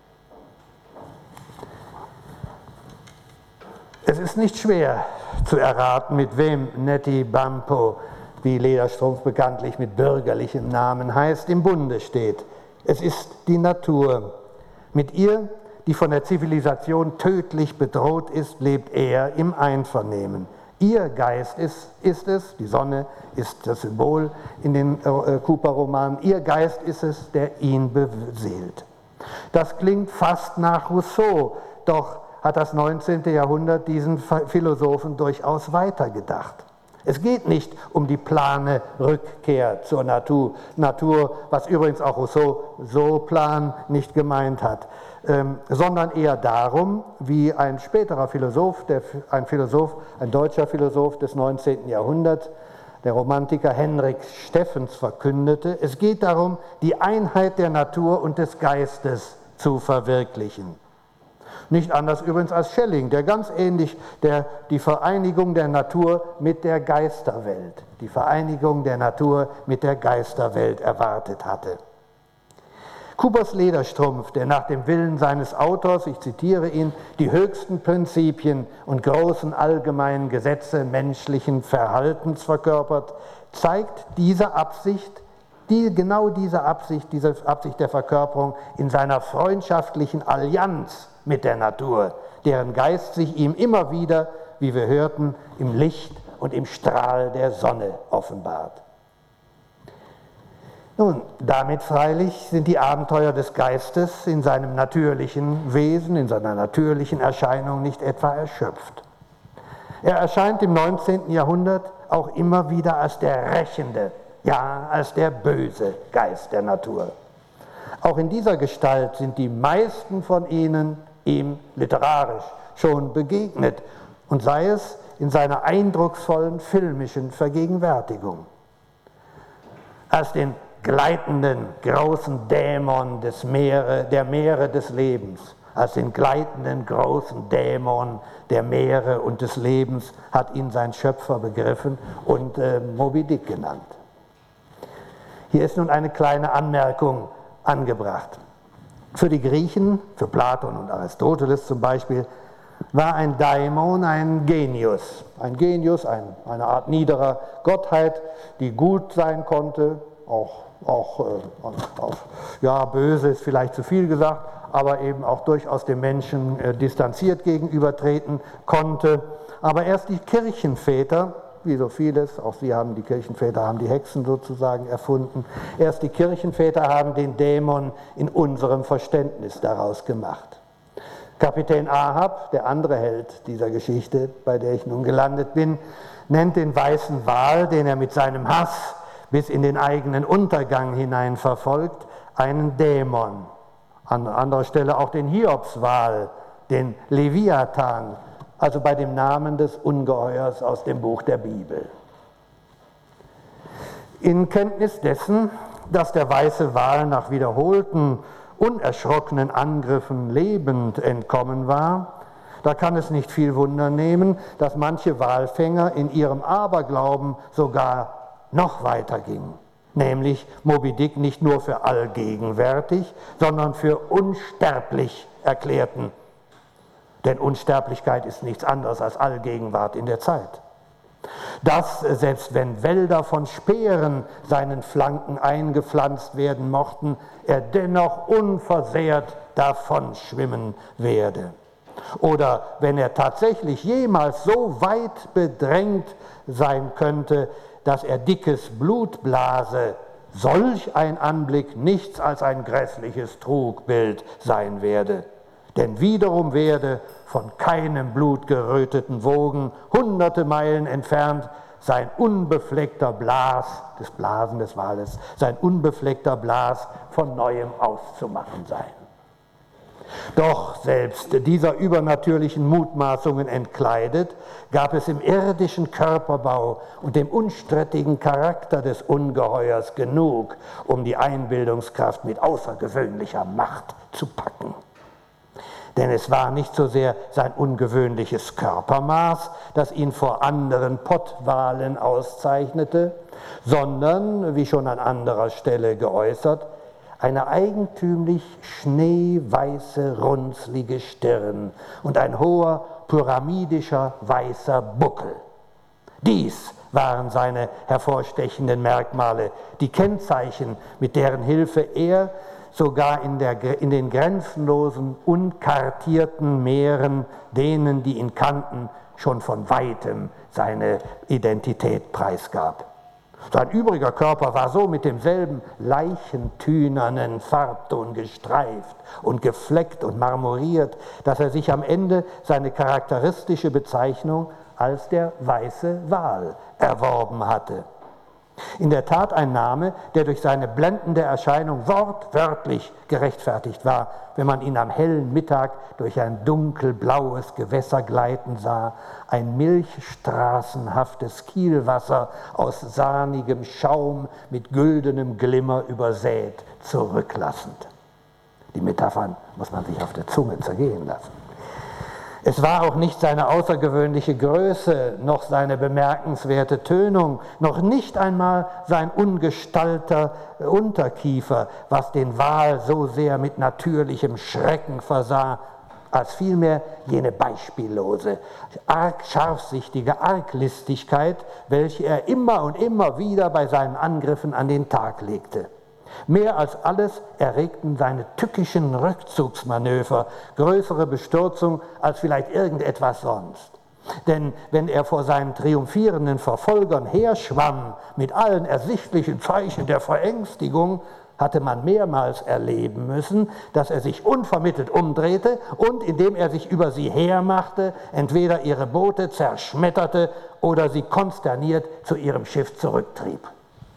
Es ist nicht schwer zu erraten, mit wem Netti Bampo, wie Lederstrumpf bekanntlich mit bürgerlichem Namen heißt, im Bunde steht. Es ist die Natur. Mit ihr, die von der Zivilisation tödlich bedroht ist, lebt er im Einvernehmen. Ihr Geist ist es, die Sonne ist das Symbol in den Cooper-Romanen, ihr Geist ist es, der ihn beseelt. Das klingt fast nach Rousseau, doch hat das 19. Jahrhundert diesen Philosophen durchaus weitergedacht. Es geht nicht um die plane Rückkehr zur Natur, was übrigens auch Rousseau so plan nicht gemeint hat, sondern eher darum, wie ein späterer Philosoph, ein deutscher Philosoph des 19. Jahrhunderts, der Romantiker Henrik Steffens verkündete, es geht darum, die Einheit der Natur und des Geistes zu verwirklichen. Nicht anders übrigens als Schelling, der ganz ähnlich die Vereinigung der Natur mit der Geisterwelt, erwartet hatte. Coopers Lederstrumpf, der nach dem Willen seines Autors, ich zitiere ihn, die höchsten Prinzipien und großen allgemeinen Gesetze menschlichen Verhaltens verkörpert, zeigt diese Absicht diese Absicht der Verkörperung in seiner freundschaftlichen Allianz mit der Natur, deren Geist sich ihm immer wieder, wie wir hörten, im Licht und im Strahl der Sonne offenbart. Nun, damit freilich sind die Abenteuer des Geistes in seinem natürlichen Wesen, in seiner natürlichen Erscheinung nicht etwa erschöpft. Er erscheint im 19. Jahrhundert auch immer wieder als der rächende, ja, als der böse Geist der Natur. Auch in dieser Gestalt sind die meisten von ihnen ihm literarisch schon begegnet, und sei es in seiner eindrucksvollen filmischen Vergegenwärtigung. Als den gleitenden großen Dämon der Meere des Lebens, als den gleitenden großen Dämon der Meere und des Lebens hat ihn sein Schöpfer begriffen und Moby Dick genannt. Hier ist nun eine kleine Anmerkung angebracht. Für die Griechen, für Platon und Aristoteles zum Beispiel, war ein Daimon ein Genius. Ein Genius, eine Art niederer Gottheit, die gut sein konnte, böse ist vielleicht zu viel gesagt, aber eben auch durchaus dem Menschen distanziert gegenübertreten konnte. Aber erst die Kirchenväter, wie so vieles, auch die Kirchenväter haben die Hexen sozusagen erfunden. Erst die Kirchenväter haben den Dämon in unserem Verständnis daraus gemacht. Kapitän Ahab, der andere Held dieser Geschichte, bei der ich nun gelandet bin, nennt den weißen Wal, den er mit seinem Hass bis in den eigenen Untergang hinein verfolgt, einen Dämon. An anderer Stelle auch den Hiobswal, den Leviathan, also bei dem Namen des Ungeheuers aus dem Buch der Bibel. In Kenntnis dessen, dass der weiße Wal nach wiederholten, unerschrockenen Angriffen lebend entkommen war, da kann es nicht viel Wunder nehmen, dass manche Walfänger in ihrem Aberglauben sogar noch weiter gingen, nämlich Moby Dick nicht nur für allgegenwärtig, sondern für unsterblich erklärten. Denn Unsterblichkeit ist nichts anderes als Allgegenwart in der Zeit. Dass, selbst wenn Wälder von Speeren seinen Flanken eingepflanzt werden mochten, er dennoch unversehrt davon schwimmen werde. Oder wenn er tatsächlich jemals so weit bedrängt sein könnte, dass er dickes Blut blase, solch ein Anblick nichts als ein grässliches Trugbild sein werde. Denn wiederum werde von keinem blutgeröteten Wogen hunderte Meilen entfernt sein unbefleckter Blas, das Blasen des Wales, sein unbefleckter Blas von Neuem auszumachen sein. Doch selbst dieser übernatürlichen Mutmaßungen entkleidet, gab es im irdischen Körperbau und dem unstrittigen Charakter des Ungeheuers genug, um die Einbildungskraft mit außergewöhnlicher Macht zu packen. Denn es war nicht so sehr sein ungewöhnliches Körpermaß, das ihn vor anderen Pottwalen auszeichnete, sondern, wie schon an anderer Stelle geäußert, eine eigentümlich schneeweiße, runzlige Stirn und ein hoher, pyramidischer, weißer Buckel. Dies waren seine hervorstechenden Merkmale, die Kennzeichen, mit deren Hilfe er sogar in den grenzenlosen, unkartierten Meeren, denen, die ihn kannten, schon von weitem seine Identität preisgab. Sein übriger Körper war so mit demselben leichentünernen Farbton gestreift und gefleckt und marmoriert, dass er sich am Ende seine charakteristische Bezeichnung als der weiße Wal erworben hatte. In der Tat ein Name, der durch seine blendende Erscheinung wortwörtlich gerechtfertigt war, wenn man ihn am hellen Mittag durch ein dunkelblaues Gewässer gleiten sah, ein milchstraßenhaftes Kielwasser aus sahnigem Schaum mit güldenem Glimmer übersät, zurücklassend. Die Metaphern muss man sich auf der Zunge zergehen lassen. Es war auch nicht seine außergewöhnliche Größe, noch seine bemerkenswerte Tönung, noch nicht einmal sein ungestalter Unterkiefer, was den Wal so sehr mit natürlichem Schrecken versah, als vielmehr jene beispiellose, arg scharfsichtige Arglistigkeit, welche er immer und immer wieder bei seinen Angriffen an den Tag legte. Mehr als alles erregten seine tückischen Rückzugsmanöver größere Bestürzung als vielleicht irgendetwas sonst. Denn wenn er vor seinen triumphierenden Verfolgern herschwamm mit allen ersichtlichen Zeichen der Verängstigung, hatte man mehrmals erleben müssen, dass er sich unvermittelt umdrehte und, indem er sich über sie hermachte, entweder ihre Boote zerschmetterte oder sie konsterniert zu ihrem Schiff zurücktrieb.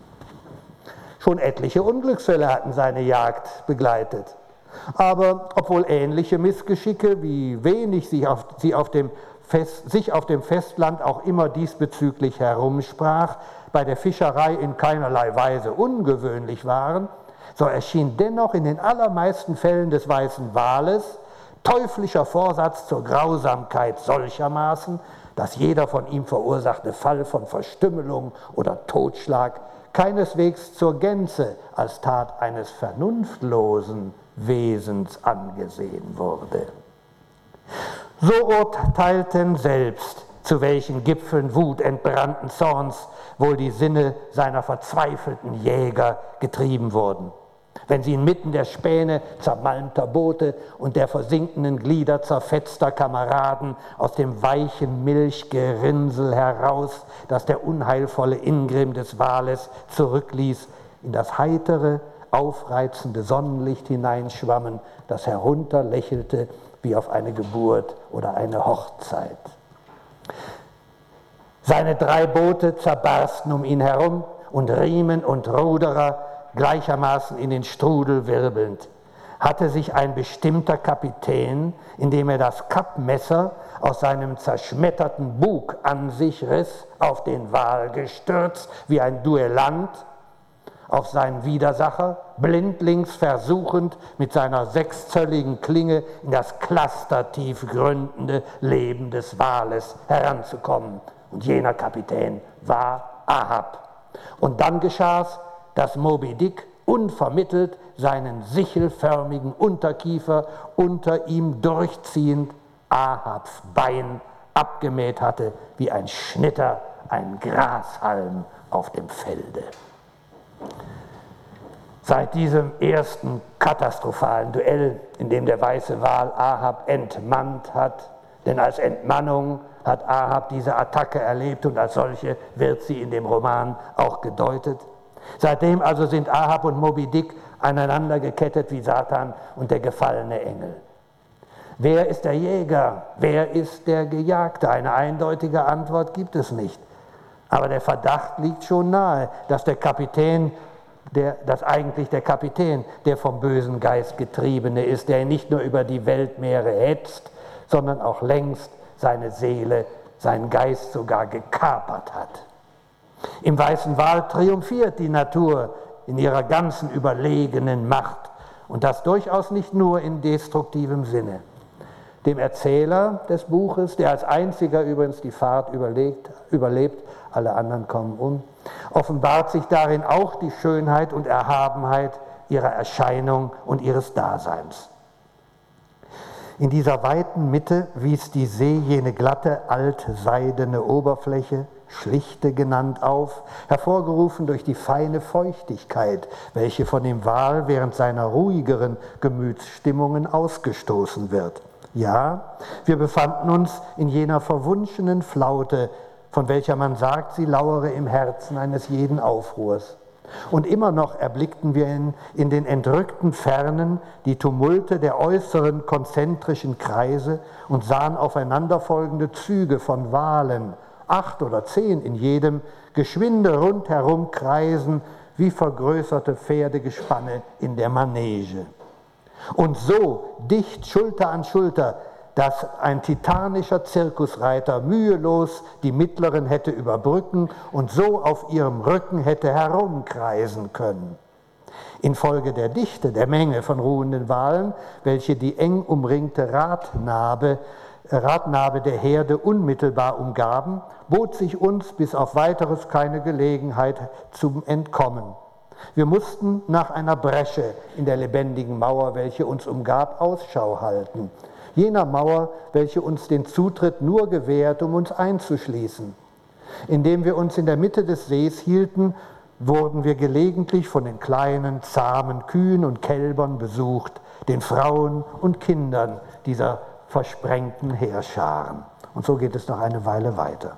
Schon etliche Unglücksfälle hatten seine Jagd begleitet. Aber obwohl ähnliche Missgeschicke, wie wenig sich auf dem Festland auch immer diesbezüglich herumsprach, bei der Fischerei in keinerlei Weise ungewöhnlich waren, so erschien dennoch in den allermeisten Fällen des weißen Wales teuflischer Vorsatz zur Grausamkeit solchermaßen, dass jeder von ihm verursachte Fall von Verstümmelung oder Totschlag keineswegs zur Gänze als Tat eines vernunftlosen Wesens angesehen wurde. So urteilten selbst, zu welchen Gipfeln wutentbrannten Zorns wohl die Sinne seiner verzweifelten Jäger getrieben wurden, wenn sie inmitten der Späne zermalmter Boote und der versinkenden Glieder zerfetzter Kameraden aus dem weichen Milchgerinnsel heraus, das der unheilvolle Ingrimm des Wales zurückließ, in das heitere, aufreizende Sonnenlicht hineinschwammen, das herunterlächelte wie auf eine Geburt oder eine Hochzeit. Seine 3 Boote zerbarsten um ihn herum und Riemen und Ruderer gleichermaßen in den Strudel wirbelnd, hatte sich ein bestimmter Kapitän, indem er das Kappmesser aus seinem zerschmetterten Bug an sich riss, auf den Wal gestürzt, wie ein Duellant, auf seinen Widersacher, blindlings versuchend, mit seiner 6-zölligen Klinge in das clustertief gründende Leben des Wales heranzukommen. Und jener Kapitän war Ahab. Und dann geschah's, dass Moby Dick unvermittelt seinen sichelförmigen Unterkiefer unter ihm durchziehend Ahabs Bein abgemäht hatte, wie ein Schnitter ein Grashalm auf dem Felde. Seit diesem ersten katastrophalen Duell, in dem der weiße Wal Ahab entmannt hat, denn als Entmannung hat Ahab diese Attacke erlebt und als solche wird sie in dem Roman auch gedeutet. Seitdem also sind Ahab und Moby Dick aneinander gekettet wie Satan und der gefallene Engel. Wer ist der Jäger? Wer ist der Gejagte? Eine eindeutige Antwort gibt es nicht. Aber der Verdacht liegt schon nahe, dass eigentlich der Kapitän, der vom bösen Geist Getriebene ist, der nicht nur über die Weltmeere hetzt, sondern auch längst seine Seele, seinen Geist sogar gekapert hat. Im Weißen Wal triumphiert die Natur in ihrer ganzen überlegenen Macht und das durchaus nicht nur in destruktivem Sinne. Dem Erzähler des Buches, der als einziger übrigens die Fahrt überlebt, alle anderen kommen um, offenbart sich darin auch die Schönheit und Erhabenheit ihrer Erscheinung und ihres Daseins. In dieser weiten Mitte wies die See jene glatte, altseidene Oberfläche, schlichte genannt, auf, hervorgerufen durch die feine Feuchtigkeit, welche von dem Wal während seiner ruhigeren Gemütsstimmungen ausgestoßen wird. Ja, wir befanden uns in jener verwunschenen Flaute, von welcher man sagt, sie lauere im Herzen eines jeden Aufruhrs. Und immer noch erblickten wir in den entrückten Fernen die Tumulte der äußeren konzentrischen Kreise und sahen aufeinanderfolgende Züge von Walen, 8 oder 10 in jedem, geschwinde rundherum kreisen wie vergrößerte Pferdegespanne in der Manege. Und so dicht Schulter an Schulter, dass ein titanischer Zirkusreiter mühelos die Mittleren hätte überbrücken und so auf ihrem Rücken hätte herumkreisen können. Infolge der Dichte der Menge von ruhenden Walen, welche die eng umringte Radnabe der Herde unmittelbar umgaben, bot sich uns bis auf Weiteres keine Gelegenheit zum Entkommen. Wir mussten nach einer Bresche in der lebendigen Mauer, welche uns umgab, Ausschau halten. Jener Mauer, welche uns den Zutritt nur gewährt, um uns einzuschließen. Indem wir uns in der Mitte des Sees hielten, wurden wir gelegentlich von den kleinen, zahmen Kühen und Kälbern besucht, den Frauen und Kindern dieser versprengten Heerscharen. Und so geht es noch eine Weile weiter.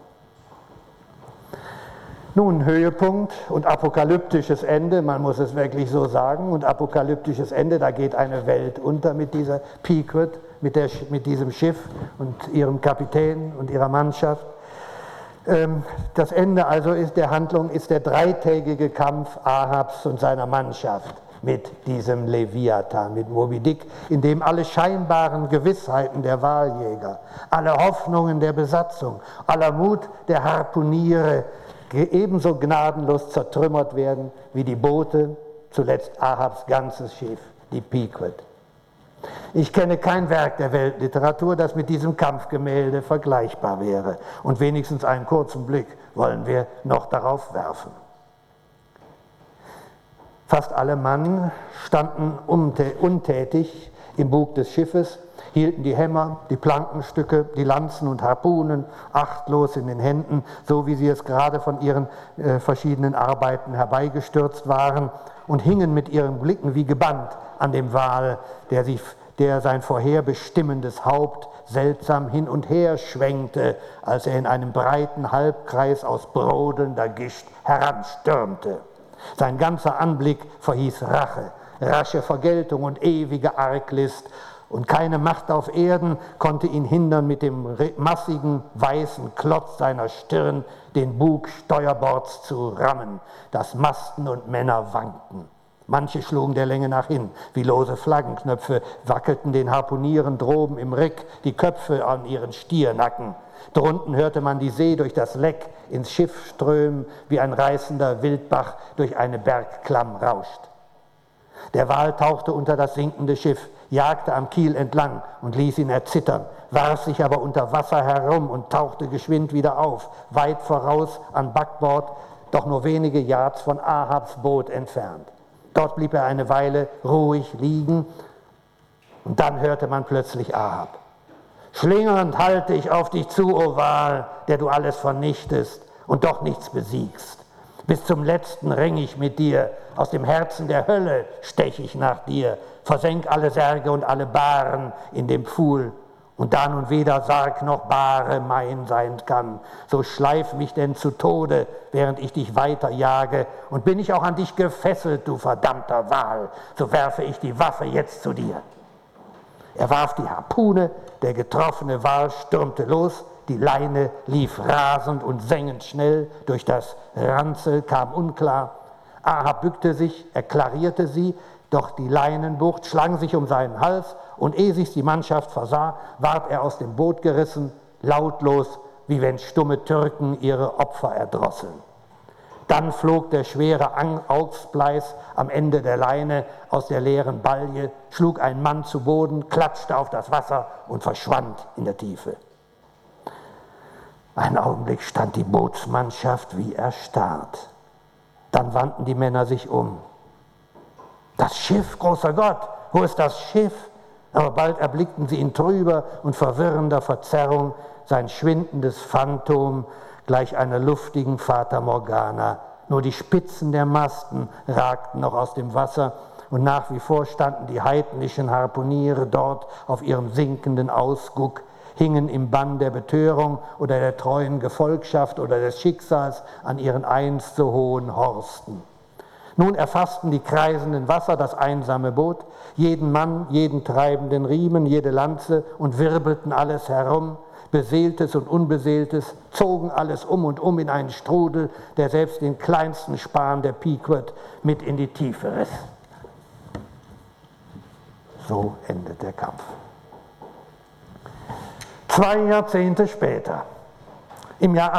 Nun, Höhepunkt und apokalyptisches Ende, man muss es wirklich so sagen, und apokalyptisches Ende, da geht eine Welt unter mit dieser Pequod, mit diesem Schiff und ihrem Kapitän und ihrer Mannschaft. Das Ende also der Handlung ist der dreitägige Kampf Ahabs und seiner Mannschaft mit diesem Leviathan, mit Moby Dick, in dem alle scheinbaren Gewissheiten der Waljäger, alle Hoffnungen der Besatzung, aller Mut der Harpuniere ebenso gnadenlos zertrümmert werden wie die Boote, zuletzt Ahabs ganzes Schiff, die Pequod. Ich kenne kein Werk der Weltliteratur, das mit diesem Kampfgemälde vergleichbar wäre. Und wenigstens einen kurzen Blick wollen wir noch darauf werfen. Fast alle Mann standen untätig im Bug des Schiffes, hielten die Hämmer, die Plankenstücke, die Lanzen und Harpunen achtlos in den Händen, so wie sie es gerade von ihren verschiedenen Arbeiten herbeigestürzt waren, und hingen mit ihren Blicken wie gebannt an dem Wal, der sein vorherbestimmendes Haupt seltsam hin und her schwenkte, als er in einem breiten Halbkreis aus brodelnder Gischt heranstürmte. Sein ganzer Anblick verhieß Rache, rasche Vergeltung und ewige Arglist, und keine Macht auf Erden konnte ihn hindern, mit dem massigen, weißen Klotz seiner Stirn den Bug steuerbords zu rammen, dass Masten und Männer wankten. Manche schlugen der Länge nach hin, wie lose Flaggenknöpfe, wackelten den Harpunieren droben im Rick die Köpfe an ihren Stiernacken. Drunten hörte man die See durch das Leck ins Schiff strömen, wie ein reißender Wildbach durch eine Bergklamm rauscht. Der Wal tauchte unter das sinkende Schiff, jagte am Kiel entlang und ließ ihn erzittern, warf sich aber unter Wasser herum und tauchte geschwind wieder auf, weit voraus an Backbord, doch nur wenige Yards von Ahabs Boot entfernt. Dort blieb er eine Weile ruhig liegen und dann hörte man plötzlich Ahab. Schlingernd halte ich auf dich zu, o Wal, der du alles vernichtest und doch nichts besiegst. Bis zum Letzten ring ich mit dir, aus dem Herzen der Hölle stech ich nach dir, versenk alle Särge und alle Bahren in dem Pfuhl. Und da nun weder Sarg noch Bahre mein sein kann, so schleif mich denn zu Tode, während ich dich weiter jage. Und bin ich auch an dich gefesselt, du verdammter Wal, so werfe ich die Waffe jetzt zu dir. Er warf die Harpune, der getroffene Wal stürmte los, die Leine lief rasend und sengend schnell durch das Ranzel, kam unklar. Ahab bückte sich, er klarierte sie, doch die Leinenbucht schlang sich um seinen Hals und ehe sich die Mannschaft versah, ward er aus dem Boot gerissen, lautlos, wie wenn stumme Türken ihre Opfer erdrosseln. Dann flog der schwere Augsbleis am Ende der Leine aus der leeren Balje, schlug ein Mann zu Boden, klatschte auf das Wasser und verschwand in der Tiefe. Einen Augenblick stand die Bootsmannschaft wie erstarrt. Dann wandten die Männer sich um. Das Schiff, großer Gott, wo ist das Schiff? Aber bald erblickten sie in trüber und verwirrender Verzerrung sein schwindendes Phantom gleich einer luftigen Fata Morgana. Nur die Spitzen der Masten ragten noch aus dem Wasser und nach wie vor standen die heidnischen Harpuniere dort auf ihrem sinkenden Ausguck, hingen im Bann der Betörung oder der treuen Gefolgschaft oder des Schicksals an ihren einst so hohen Horsten. Nun erfassten die kreisenden Wasser das einsame Boot, jeden Mann, jeden treibenden Riemen, jede Lanze und wirbelten alles herum, Beseeltes und Unbeseeltes, zogen alles um und um in einen Strudel, der selbst den kleinsten Span der Pequod mit in die Tiefe riss. So endet der Kampf. 2 Jahrzehnte später, im Jahr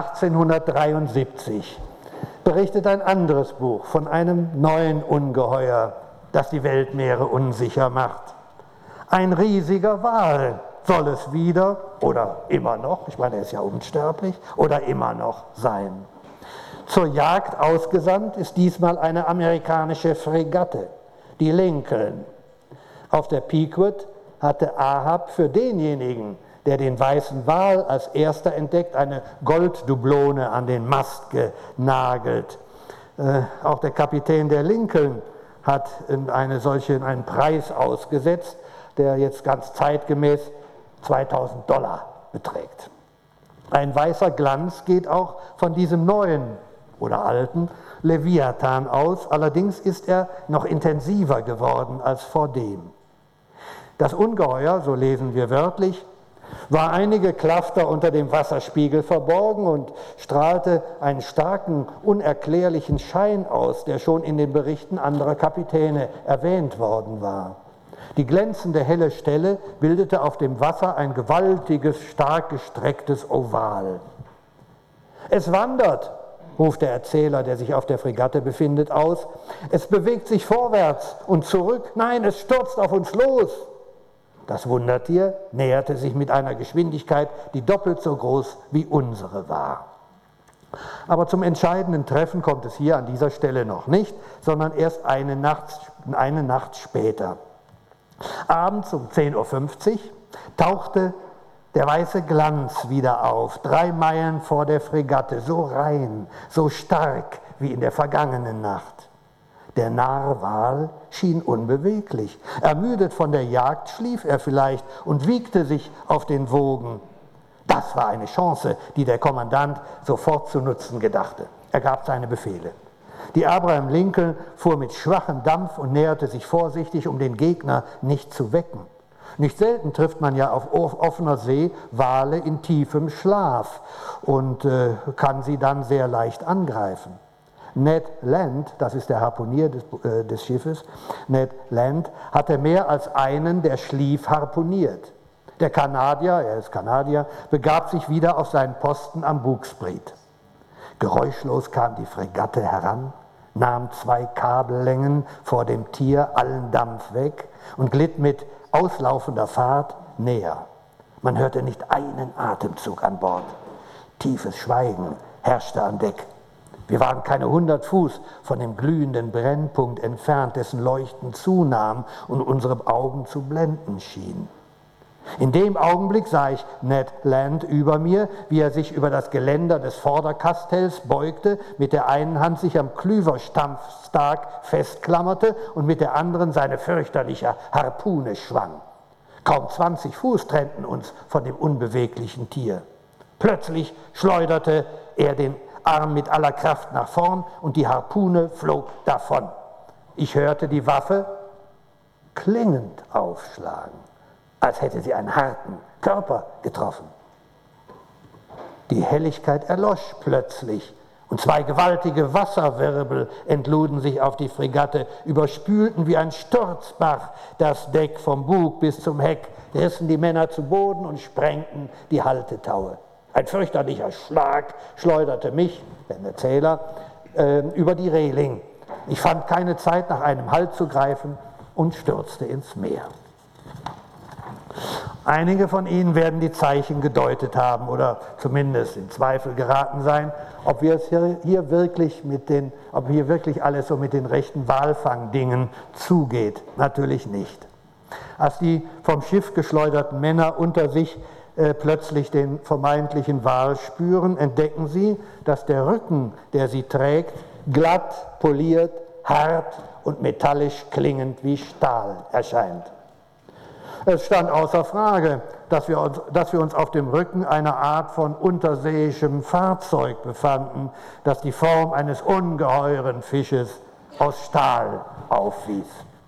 1873, berichtet ein anderes Buch von einem neuen Ungeheuer, das die Weltmeere unsicher macht. Ein riesiger Wal soll es wieder oder immer noch, ich meine, er ist ja unsterblich, oder immer noch sein. Zur Jagd ausgesandt ist diesmal eine amerikanische Fregatte, die Lincoln. Auf der Pequod hatte Ahab für denjenigen, der den weißen Wal als erster entdeckt, eine Golddublone an den Mast genagelt. Auch der Kapitän der Lincoln hat einen Preis ausgesetzt, der jetzt ganz zeitgemäß $2000 beträgt. Ein weißer Glanz geht auch von diesem neuen oder alten Leviathan aus, allerdings ist er noch intensiver geworden als vordem. Das Ungeheuer, so lesen wir wörtlich, war einige Klafter unter dem Wasserspiegel verborgen und strahlte einen starken, unerklärlichen Schein aus, der schon in den Berichten anderer Kapitäne erwähnt worden war. Die glänzende helle Stelle bildete auf dem Wasser ein gewaltiges, stark gestrecktes Oval. Es wandert, ruft der Erzähler, der sich auf der Fregatte befindet, aus. Es bewegt sich vorwärts und zurück. Nein, es stürzt auf uns los. Das Wundertier näherte sich mit einer Geschwindigkeit, die doppelt so groß wie unsere war. Aber zum entscheidenden Treffen kommt es hier an dieser Stelle noch nicht, sondern erst eine Nacht später. Abends um 10:50 Uhr tauchte der weiße Glanz wieder auf, 3 Meilen vor der Fregatte, so rein, so stark wie in der vergangenen Nacht. Der Narwal schien unbeweglich. Ermüdet von der Jagd schlief er vielleicht und wiegte sich auf den Wogen. Das war eine Chance, die der Kommandant sofort zu nutzen gedachte. Er gab seine Befehle. Die Abraham Lincoln fuhr mit schwachem Dampf und näherte sich vorsichtig, um den Gegner nicht zu wecken. Nicht selten trifft man ja auf offener See Wale in tiefem Schlaf und kann sie dann sehr leicht angreifen. Ned Land, das ist der Harpunier des Schiffes, Ned Land hatte mehr als einen, der schlief, harpuniert. Der Kanadier, er ist Kanadier, begab sich wieder auf seinen Posten am Bugspriet. Geräuschlos kam die Fregatte heran, nahm 2 Kabellängen vor dem Tier allen Dampf weg und glitt mit auslaufender Fahrt näher. Man hörte nicht einen Atemzug an Bord. Tiefes Schweigen herrschte an Deck. Wir waren keine 100 Fuß von dem glühenden Brennpunkt entfernt, dessen Leuchten zunahm und unsere Augen zu blenden schien. In dem Augenblick sah ich Ned Land über mir, wie er sich über das Geländer des Vorderkastells beugte, mit der einen Hand sich am Klüverstampfstark festklammerte und mit der anderen seine fürchterliche Harpune schwang. Kaum 20 Fuß trennten uns von dem unbeweglichen Tier. Plötzlich schleuderte er den Arm mit aller Kraft nach vorn und die Harpune flog davon. Ich hörte die Waffe klingend aufschlagen, als hätte sie einen harten Körper getroffen. Die Helligkeit erlosch plötzlich und zwei gewaltige Wasserwirbel entluden sich auf die Fregatte, überspülten wie ein Sturzbach das Deck vom Bug bis zum Heck, rissen die Männer zu Boden und sprengten die Haltetaue. Ein fürchterlicher Schlag schleuderte mich, den Erzähler, über die Reling. Ich fand keine Zeit, nach einem Halt zu greifen und stürzte ins Meer. Einige von Ihnen werden die Zeichen gedeutet haben oder zumindest in Zweifel geraten sein, ob hier wirklich alles so mit den rechten Walfangdingen zugeht. Natürlich nicht. Als die vom Schiff geschleuderten Männer unter sich plötzlich den vermeintlichen Wal spüren, entdecken sie, dass der Rücken, der sie trägt, glatt, poliert, hart und metallisch klingend wie Stahl erscheint. Es stand außer Frage, dass wir uns auf dem Rücken einer Art von unterseeischem Fahrzeug befanden, das die Form eines ungeheuren Fisches aus Stahl aufwies.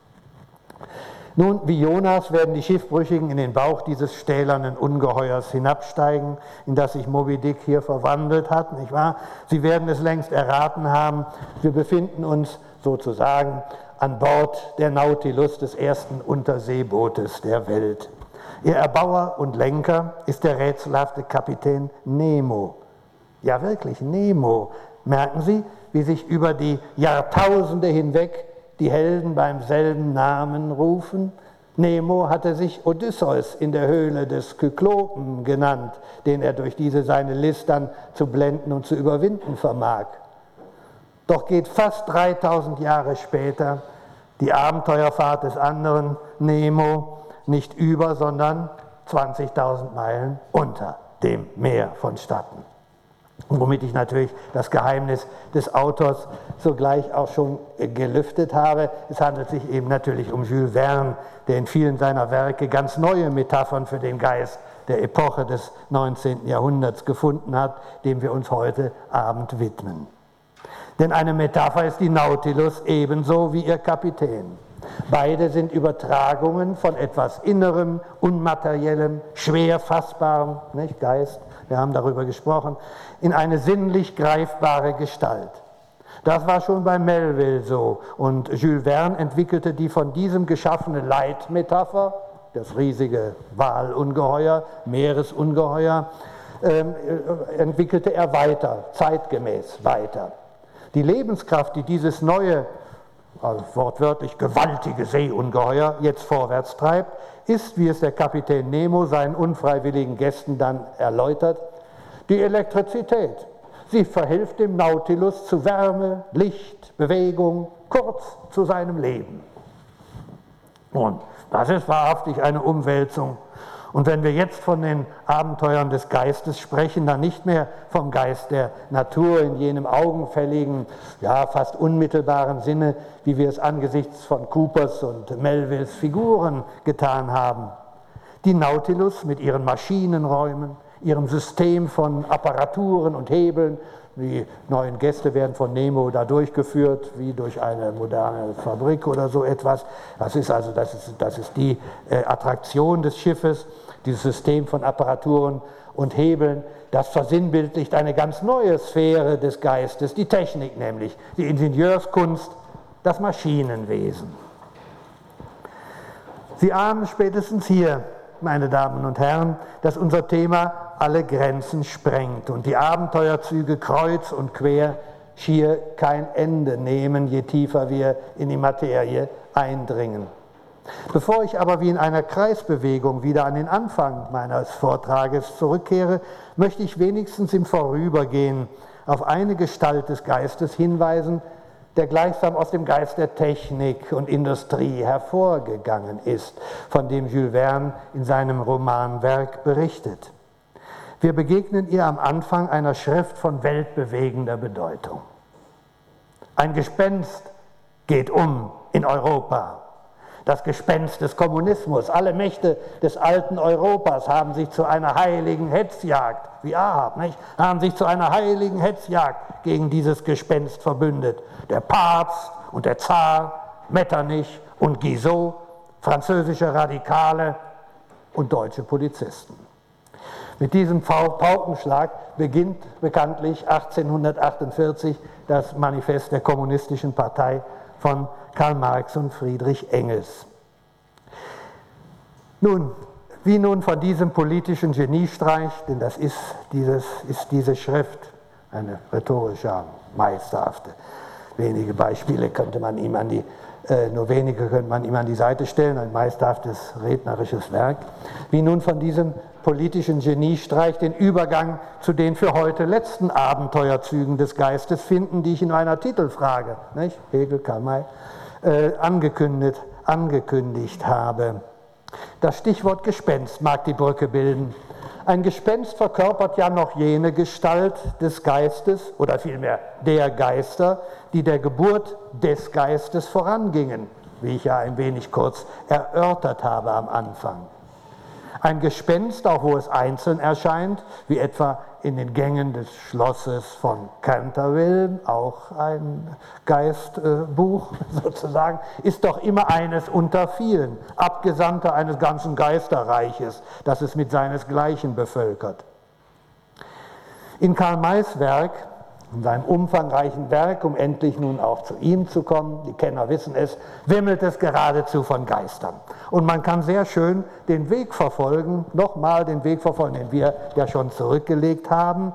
Nun, wie Jonas werden die Schiffbrüchigen in den Bauch dieses stählernen Ungeheuers hinabsteigen, in das sich Moby Dick hier verwandelt hat, nicht wahr? Sie werden es längst erraten haben, wir befinden uns sozusagen an Bord der Nautilus, des ersten Unterseebootes der Welt. Ihr Erbauer und Lenker ist der rätselhafte Kapitän Nemo. Ja wirklich, Nemo. Merken Sie, wie sich über die Jahrtausende hinweg die Helden beim selben Namen rufen? Nemo hatte sich Odysseus in der Höhle des Kyklopen genannt, den er durch diese seine List dann zu blenden und zu überwinden vermag. Doch geht fast 3000 Jahre später die Abenteuerfahrt des anderen Nemo nicht über, sondern 20.000 Meilen unter dem Meer vonstatten. Womit ich natürlich das Geheimnis des Autors sogleich auch schon gelüftet habe. Es handelt sich eben natürlich um Jules Verne, der in vielen seiner Werke ganz neue Metaphern für den Geist der Epoche des 19. Jahrhunderts gefunden hat, dem wir uns heute Abend widmen. Denn eine Metapher ist die Nautilus ebenso wie ihr Kapitän. Beide sind Übertragungen von etwas Innerem, Unmateriellem, schwer Fassbarem, nicht, Geist, wir haben darüber gesprochen, in eine sinnlich greifbare Gestalt. Das war schon bei Melville so und Jules Verne entwickelte die von diesem geschaffene Leitmetapher, das riesige Walungeheuer, Meeresungeheuer, entwickelte er weiter, zeitgemäß weiter. Die Lebenskraft, die dieses neue, also wortwörtlich gewaltige Seeungeheuer jetzt vorwärts treibt, ist, wie es der Kapitän Nemo seinen unfreiwilligen Gästen dann erläutert, die Elektrizität. Sie verhilft dem Nautilus zu Wärme, Licht, Bewegung, kurz zu seinem Leben. Und das ist wahrhaftig eine Umwälzung. Und wenn wir jetzt von den Abenteuern des Geistes sprechen, dann nicht mehr vom Geist der Natur in jenem augenfälligen, ja fast unmittelbaren Sinne, wie wir es angesichts von Coopers und Melvilles Figuren getan haben. Die Nautilus mit ihren Maschinenräumen, ihrem System von Apparaturen und Hebeln, die neuen Gäste werden von Nemo da durchgeführt, wie durch eine moderne Fabrik oder so etwas. Das ist die Attraktion des Schiffes, dieses System von Apparaturen und Hebeln. Das versinnbildlicht eine ganz neue Sphäre des Geistes, die Technik nämlich, die Ingenieurskunst, das Maschinenwesen. Sie ahnen spätestens hier, meine Damen und Herren, dass unser Thema alle Grenzen sprengt und die Abenteuerzüge kreuz und quer schier kein Ende nehmen, je tiefer wir in die Materie eindringen. Bevor ich aber wie in einer Kreisbewegung wieder an den Anfang meines Vortrages zurückkehre, möchte ich wenigstens im Vorübergehen auf eine Gestalt des Geistes hinweisen, der gleichsam aus dem Geist der Technik und Industrie hervorgegangen ist, von dem Jules Verne in seinem Romanwerk berichtet. Wir begegnen ihr am Anfang einer Schrift von weltbewegender Bedeutung. Ein Gespenst geht um in Europa. Das Gespenst des Kommunismus. Alle Mächte des alten Europas haben sich zu einer heiligen Hetzjagd, wie Ahab, nicht? Haben sich zu einer heiligen Hetzjagd gegen dieses Gespenst verbündet. Der Papst und der Zar, Metternich und Guizot, französische Radikale und deutsche Polizisten. Mit diesem Paukenschlag beginnt bekanntlich 1848 das Manifest der Kommunistischen Partei von Karl Marx und Friedrich Engels. Nun, wie nun von diesem politischen Geniestreich, denn das ist diese Schrift, eine rhetorische, meisterhafte, wenige Beispiele könnte man ihm nur wenige könnte man ihm an die Seite stellen, ein meisterhaftes rednerisches Werk, wie nun von diesem politischen Geniestreich den Übergang zu den für heute letzten Abenteuerzügen des Geistes finden, die ich in einer Titelfrage, nicht? Hegel, Karl May, angekündigt habe. Das Stichwort Gespenst mag die Brücke bilden. Ein Gespenst verkörpert ja noch jene Gestalt des Geistes oder vielmehr der Geister, die der Geburt des Geistes vorangingen, wie ich ja ein wenig kurz erörtert habe am Anfang. Ein Gespenst, auch wo es einzeln erscheint, wie etwa in den Gängen des Schlosses von Canterville, auch ein Geistbuch sozusagen, ist doch immer eines unter vielen, Abgesandter eines ganzen Geisterreiches, das es mit seinesgleichen bevölkert. In Karl Mays Werk, in seinem umfangreichen Werk, um endlich nun auch zu ihm zu kommen, die Kenner wissen es, wimmelt es geradezu von Geistern. Und man kann sehr schön den Weg verfolgen, nochmal den Weg verfolgen, den wir ja schon zurückgelegt haben,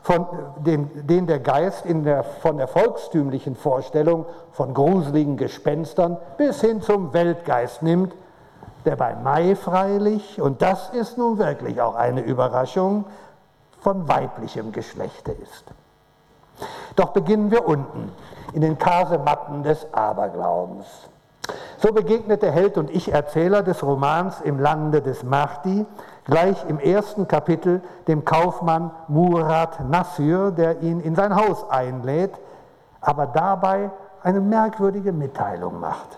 den der Geist von der volkstümlichen Vorstellung von gruseligen Gespenstern bis hin zum Weltgeist nimmt, der bei May freilich, und das ist nun wirklich auch eine Überraschung, von weiblichem Geschlechte ist. Doch beginnen wir unten, in den Kasematten des Aberglaubens. So begegnet der Held und Ich-Erzähler des Romans Im Lande des Mahdi gleich im ersten Kapitel dem Kaufmann Murat Nassir, der ihn in sein Haus einlädt, aber dabei eine merkwürdige Mitteilung macht.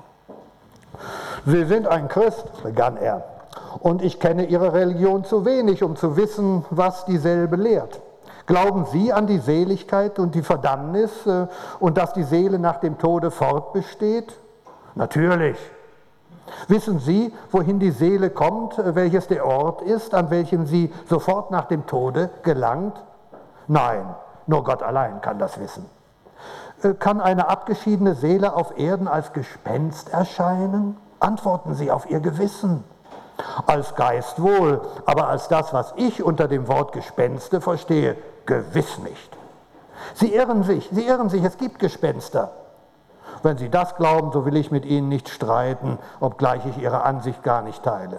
Sie sind ein Christ, begann er, und ich kenne Ihre Religion zu wenig, um zu wissen, was dieselbe lehrt. Glauben Sie an die Seligkeit und die Verdammnis und dass die Seele nach dem Tode fortbesteht? Natürlich. Wissen Sie, wohin die Seele kommt, welches der Ort ist, an welchem sie sofort nach dem Tode gelangt? Nein, nur Gott allein kann das wissen. Kann eine abgeschiedene Seele auf Erden als Gespenst erscheinen? Antworten Sie auf Ihr Gewissen. Als Geist wohl, aber als das, was ich unter dem Wort Gespenste verstehe, gewiss nicht. Sie irren sich, es gibt Gespenster. Wenn Sie das glauben, so will ich mit Ihnen nicht streiten, obgleich ich Ihre Ansicht gar nicht teile.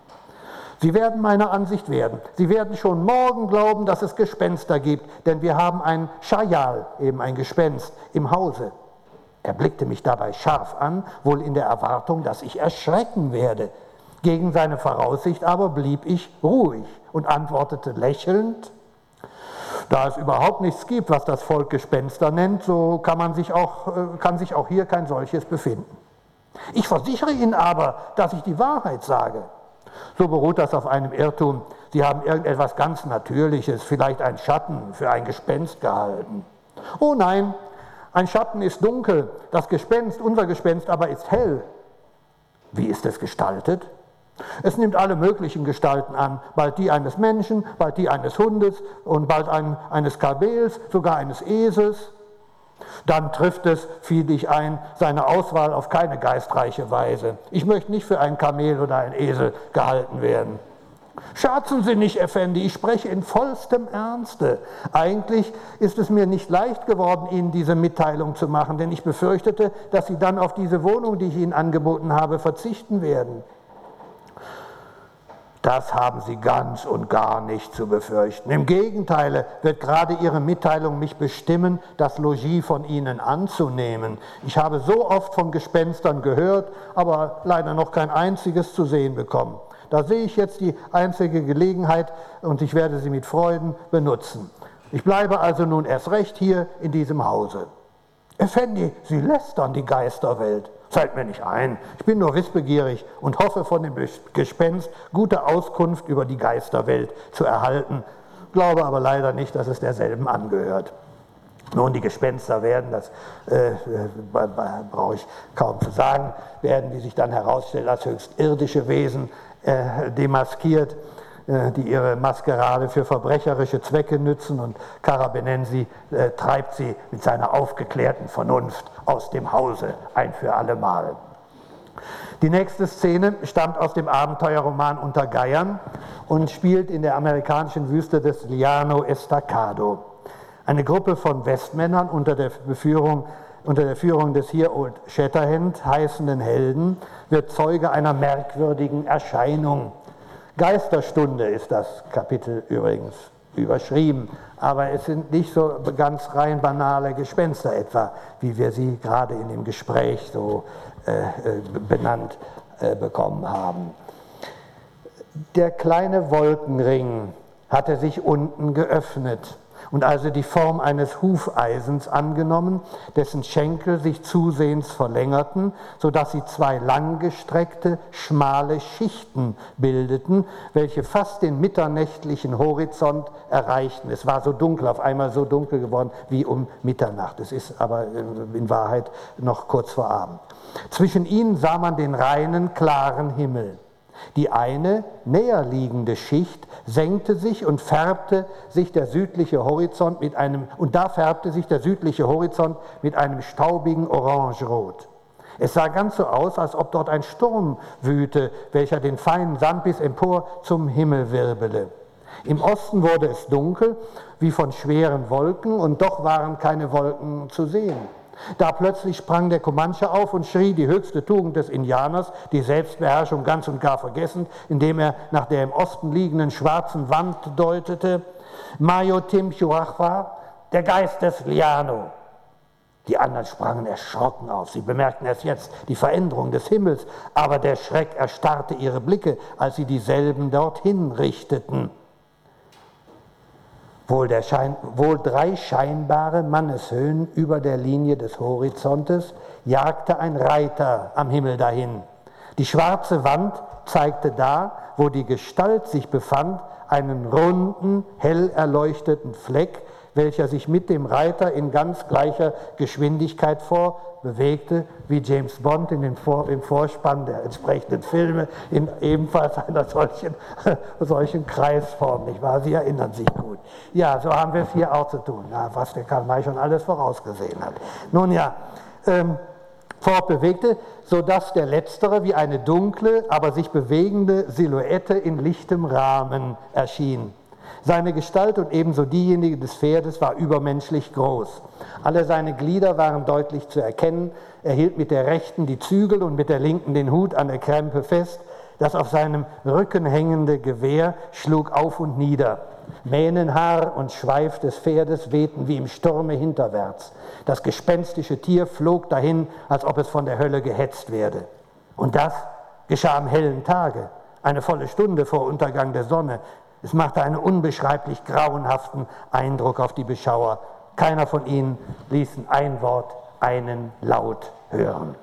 Sie werden meiner Ansicht werden. Sie werden schon morgen glauben, dass es Gespenster gibt, denn wir haben ein Schajal, eben ein Gespenst, im Hause. Er blickte mich dabei scharf an, wohl in der Erwartung, dass ich erschrecken werde. Gegen seine Voraussicht aber blieb ich ruhig und antwortete lächelnd: Da es überhaupt nichts gibt, was das Volk Gespenster nennt, so kann sich auch hier kein solches befinden. Ich versichere Ihnen aber, dass ich die Wahrheit sage. So beruht das auf einem Irrtum. Sie haben irgendetwas ganz Natürliches, vielleicht einen Schatten für ein Gespenst gehalten. Oh nein, ein Schatten ist dunkel, das Gespenst, unser Gespenst aber ist hell. Wie ist es gestaltet? Es nimmt alle möglichen Gestalten an, bald die eines Menschen, bald die eines Hundes und bald eines Kamels, sogar eines Esels. Dann trifft es, fiel ich ein, seine Auswahl auf keine geistreiche Weise. Ich möchte nicht für ein Kamel oder ein Esel gehalten werden. Scherzen Sie nicht, Effendi, ich spreche in vollstem Ernste. Eigentlich ist es mir nicht leicht geworden, Ihnen diese Mitteilung zu machen, denn ich befürchtete, dass Sie dann auf diese Wohnung, die ich Ihnen angeboten habe, verzichten werden. Das haben Sie ganz und gar nicht zu befürchten. Im Gegenteil wird gerade Ihre Mitteilung mich bestimmen, das Logis von Ihnen anzunehmen. Ich habe so oft von Gespenstern gehört, aber leider noch kein einziges zu sehen bekommen. Da sehe ich jetzt die einzige Gelegenheit und ich werde sie mit Freuden benutzen. Ich bleibe also nun erst recht hier in diesem Hause. Effendi, Sie lästern die Geisterwelt. Fällt mir nicht ein. Ich bin nur wissbegierig und hoffe von dem Gespenst gute Auskunft über die Geisterwelt zu erhalten. Glaube aber leider nicht, dass es derselben angehört. Nun, die Gespenster werden, das brauche ich kaum zu sagen, werden, wie sich dann herausstellt, als höchst irdische Wesen demaskiert. die ihre Maskerade für verbrecherische Zwecke nützen, und Karabenensi treibt sie mit seiner aufgeklärten Vernunft aus dem Hause ein für allemal. Die nächste Szene stammt aus dem Abenteuerroman Unter Geiern und spielt in der amerikanischen Wüste des Llano Estacado. Eine Gruppe von Westmännern unter der Führung des Here Old Shatterhand heißenden Helden wird Zeuge einer merkwürdigen Erscheinung. Geisterstunde ist das Kapitel übrigens überschrieben, aber es sind nicht so ganz rein banale Gespenster etwa, wie wir sie gerade in dem Gespräch so benannt bekommen haben. Der kleine Wolkenring hatte sich unten geöffnet und also die Form eines Hufeisens angenommen, dessen Schenkel sich zusehends verlängerten, sodass sie zwei langgestreckte, schmale Schichten bildeten, welche fast den mitternächtlichen Horizont erreichten. Es war so dunkel, auf einmal so dunkel geworden wie um Mitternacht. Es ist aber in Wahrheit noch kurz vor Abend. Zwischen ihnen sah man den reinen, klaren Himmel. Die eine, näher liegende Schicht senkte sich und färbte sich der südliche Horizont mit einem staubigen Orangerot. Es sah ganz so aus, als ob dort ein Sturm wüte, welcher den feinen Sandbiss empor zum Himmel wirbele. Im Osten wurde es dunkel, wie von schweren Wolken, und doch waren keine Wolken zu sehen. Da plötzlich sprang der Comanche auf und schrie die höchste Tugend des Indianers, die Selbstbeherrschung ganz und gar vergessend, indem er nach der im Osten liegenden schwarzen Wand deutete: Mayotim Chuachwa, der Geist des Llano. Die anderen sprangen erschrocken auf. Sie bemerkten erst jetzt die Veränderung des Himmels, aber der Schreck erstarrte ihre Blicke, als sie dieselben dorthin richteten. Wohl drei scheinbare Manneshöhen über der Linie des Horizontes jagte ein Reiter am Himmel dahin. Die schwarze Wand zeigte da, wo die Gestalt sich befand, einen runden, hell erleuchteten Fleck, welcher sich mit dem Reiter in ganz gleicher Geschwindigkeit vorbewegte, wie James Bond im Vorspann der entsprechenden Filme in ebenfalls einer solchen Kreisform, nicht wahr? Sie erinnern sich gut. Ja, so haben wir es hier auch zu tun, was der Karl May schon alles vorausgesehen hat. Nun ja, fortbewegte, sodass der Letztere wie eine dunkle, aber sich bewegende Silhouette in lichtem Rahmen erschien. Seine Gestalt und ebenso diejenige des Pferdes war übermenschlich groß. Alle seine Glieder waren deutlich zu erkennen. Er hielt mit der rechten die Zügel und mit der linken den Hut an der Krempe fest. Das auf seinem Rücken hängende Gewehr schlug auf und nieder. Mähnenhaar und Schweif des Pferdes wehten wie im Sturme hinterwärts. Das gespenstische Tier flog dahin, als ob es von der Hölle gehetzt werde. Und das geschah am hellen Tage, eine volle Stunde vor Untergang der Sonne. Es machte einen unbeschreiblich grauenhaften Eindruck auf die Beschauer. Keiner von ihnen ließ ein Wort, einen Laut hören.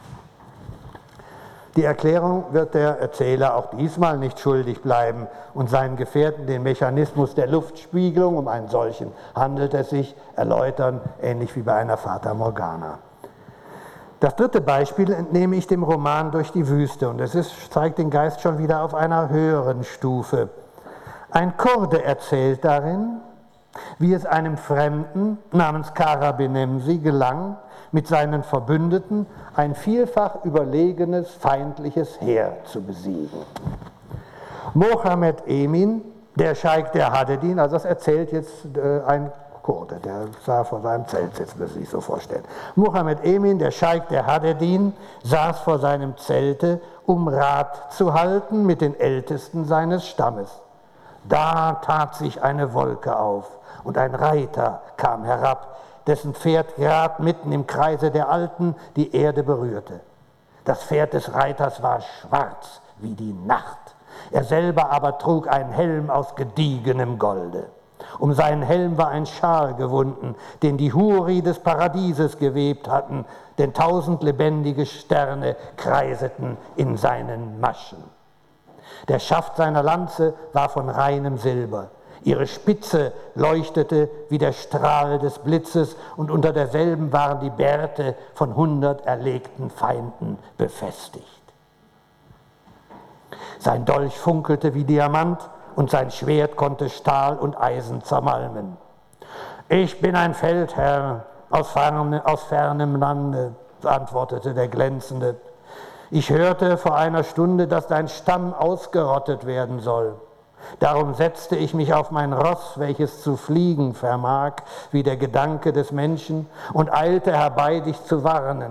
Die Erklärung wird der Erzähler auch diesmal nicht schuldig bleiben und seinen Gefährten den Mechanismus der Luftspiegelung, um einen solchen handelt es sich, erläutern, ähnlich wie bei einer Fata Morgana. Das dritte Beispiel entnehme ich dem Roman Durch die Wüste, und zeigt den Geist schon wieder auf einer höheren Stufe. Ein Kurde erzählt darin, wie es einem Fremden namens Karabenensi gelang, mit seinen Verbündeten ein vielfach überlegenes feindliches Heer zu besiegen. Mohammed Emin, der Scheik der Hadedin, also das erzählt jetzt ein Kurde, der saß vor seinem Zelt, jetzt müssen Sie sich so vorstellen. Mohammed Emin, der Scheik der Hadedin, saß vor seinem Zelte, um Rat zu halten mit den Ältesten seines Stammes. Da tat sich eine Wolke auf und ein Reiter kam herab, dessen Pferd gerade mitten im Kreise der Alten die Erde berührte. Das Pferd des Reiters war schwarz wie die Nacht. Er selber aber trug einen Helm aus gediegenem Golde. Um seinen Helm war ein Schal gewunden, den die Huri des Paradieses gewebt hatten, denn 1000 lebendige Sterne kreiseten in seinen Maschen. Der Schaft seiner Lanze war von reinem Silber. Ihre Spitze leuchtete wie der Strahl des Blitzes und unter derselben waren die Bärte von 100 erlegten Feinden befestigt. Sein Dolch funkelte wie Diamant und sein Schwert konnte Stahl und Eisen zermalmen. »Ich bin ein Feldherr aus fernem Lande«, antwortete der Glänzende. »Ich hörte vor einer Stunde, dass dein Stamm ausgerottet werden soll. Darum setzte ich mich auf mein Ross, welches zu fliegen vermag, wie der Gedanke des Menschen, und eilte herbei, dich zu warnen.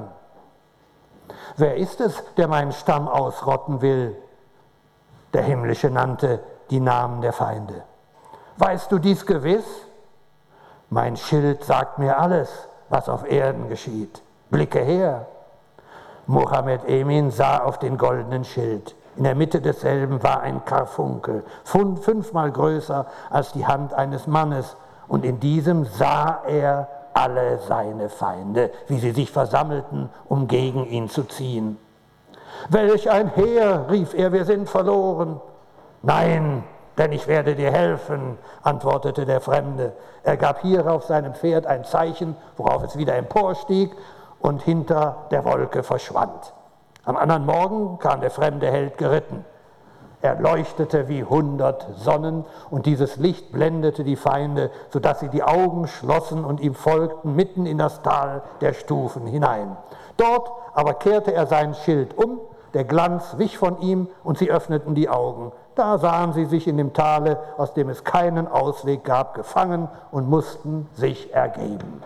Wer ist es, der meinen Stamm ausrotten will?« Der Himmlische nannte die Namen der Feinde. »Weißt du dies gewiss?« »Mein Schild sagt mir alles, was auf Erden geschieht. Blicke her.« Mohammed Emin sah auf den goldenen Schild. In der Mitte desselben war ein Karfunkel, 5-mal größer als die Hand eines Mannes, und in diesem sah er alle seine Feinde, wie sie sich versammelten, um gegen ihn zu ziehen. »Welch ein Heer«, rief er, »wir sind verloren.« »Nein, denn ich werde dir helfen«, antwortete der Fremde. Er gab hierauf seinem Pferd ein Zeichen, worauf es wieder emporstieg und hinter der Wolke verschwand. Am anderen Morgen kam der fremde Held geritten. Er leuchtete wie 100 Sonnen, und dieses Licht blendete die Feinde, sodass sie die Augen schlossen und ihm folgten mitten in das Tal der Stufen hinein. Dort aber kehrte er sein Schild um, der Glanz wich von ihm, und sie öffneten die Augen. Da sahen sie sich in dem Tale, aus dem es keinen Ausweg gab, gefangen und mussten sich ergeben.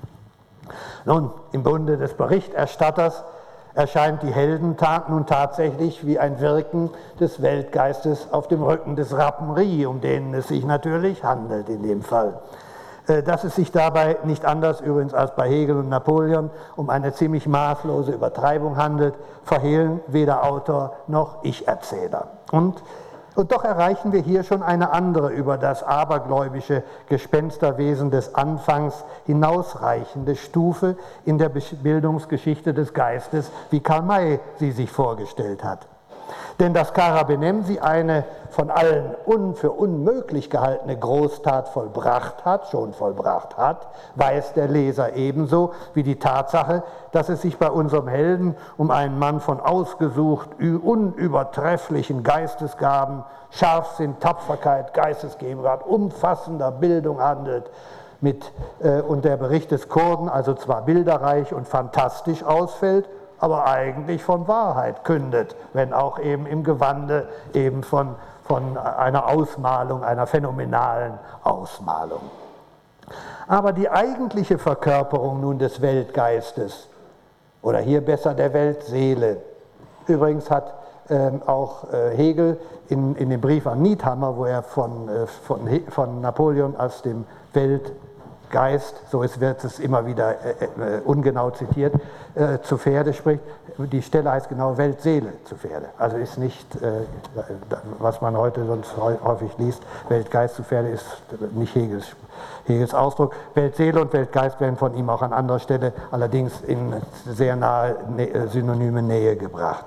Nun, im Bunde des Berichterstatters erscheint die Heldentat nun tatsächlich wie ein Wirken des Weltgeistes auf dem Rücken des Rappenri, um den es sich natürlich handelt in dem Fall. Dass es sich dabei nicht anders übrigens als bei Hegel und Napoleon um eine ziemlich maßlose Übertreibung handelt, verhehlen weder Autor noch Ich-Erzähler. Und doch erreichen wir hier schon eine andere, über das abergläubische Gespensterwesen des Anfangs hinausreichende Stufe in der Bildungsgeschichte des Geistes, wie Karl May sie sich vorgestellt hat. Denn dass Kara Benemsi eine von allen für unmöglich gehaltene Großtat vollbracht hat, weiß der Leser ebenso wie die Tatsache, dass es sich bei unserem Helden um einen Mann von ausgesucht unübertrefflichen Geistesgaben, Scharfsinn, Tapferkeit, Geistesgegenwart, umfassender Bildung handelt. Und der Bericht des Kurden also zwar bilderreich und fantastisch ausfällt, aber eigentlich von Wahrheit kündet, wenn auch eben im Gewande eben von einer Ausmalung, einer phänomenalen Ausmalung. Aber die eigentliche Verkörperung nun des Weltgeistes, oder hier besser der Weltseele, übrigens hat auch Hegel in dem Brief an Niethammer, wo er von Napoleon als dem Weltgeist, so wird es immer wieder ungenau zitiert, zu Pferde spricht. Die Stelle heißt genau Weltseele zu Pferde. Also ist nicht, was man heute sonst häufig liest, Weltgeist zu Pferde ist nicht Hegels Ausdruck. Weltseele und Weltgeist werden von ihm auch an anderer Stelle allerdings in sehr nahe synonyme Nähe gebracht.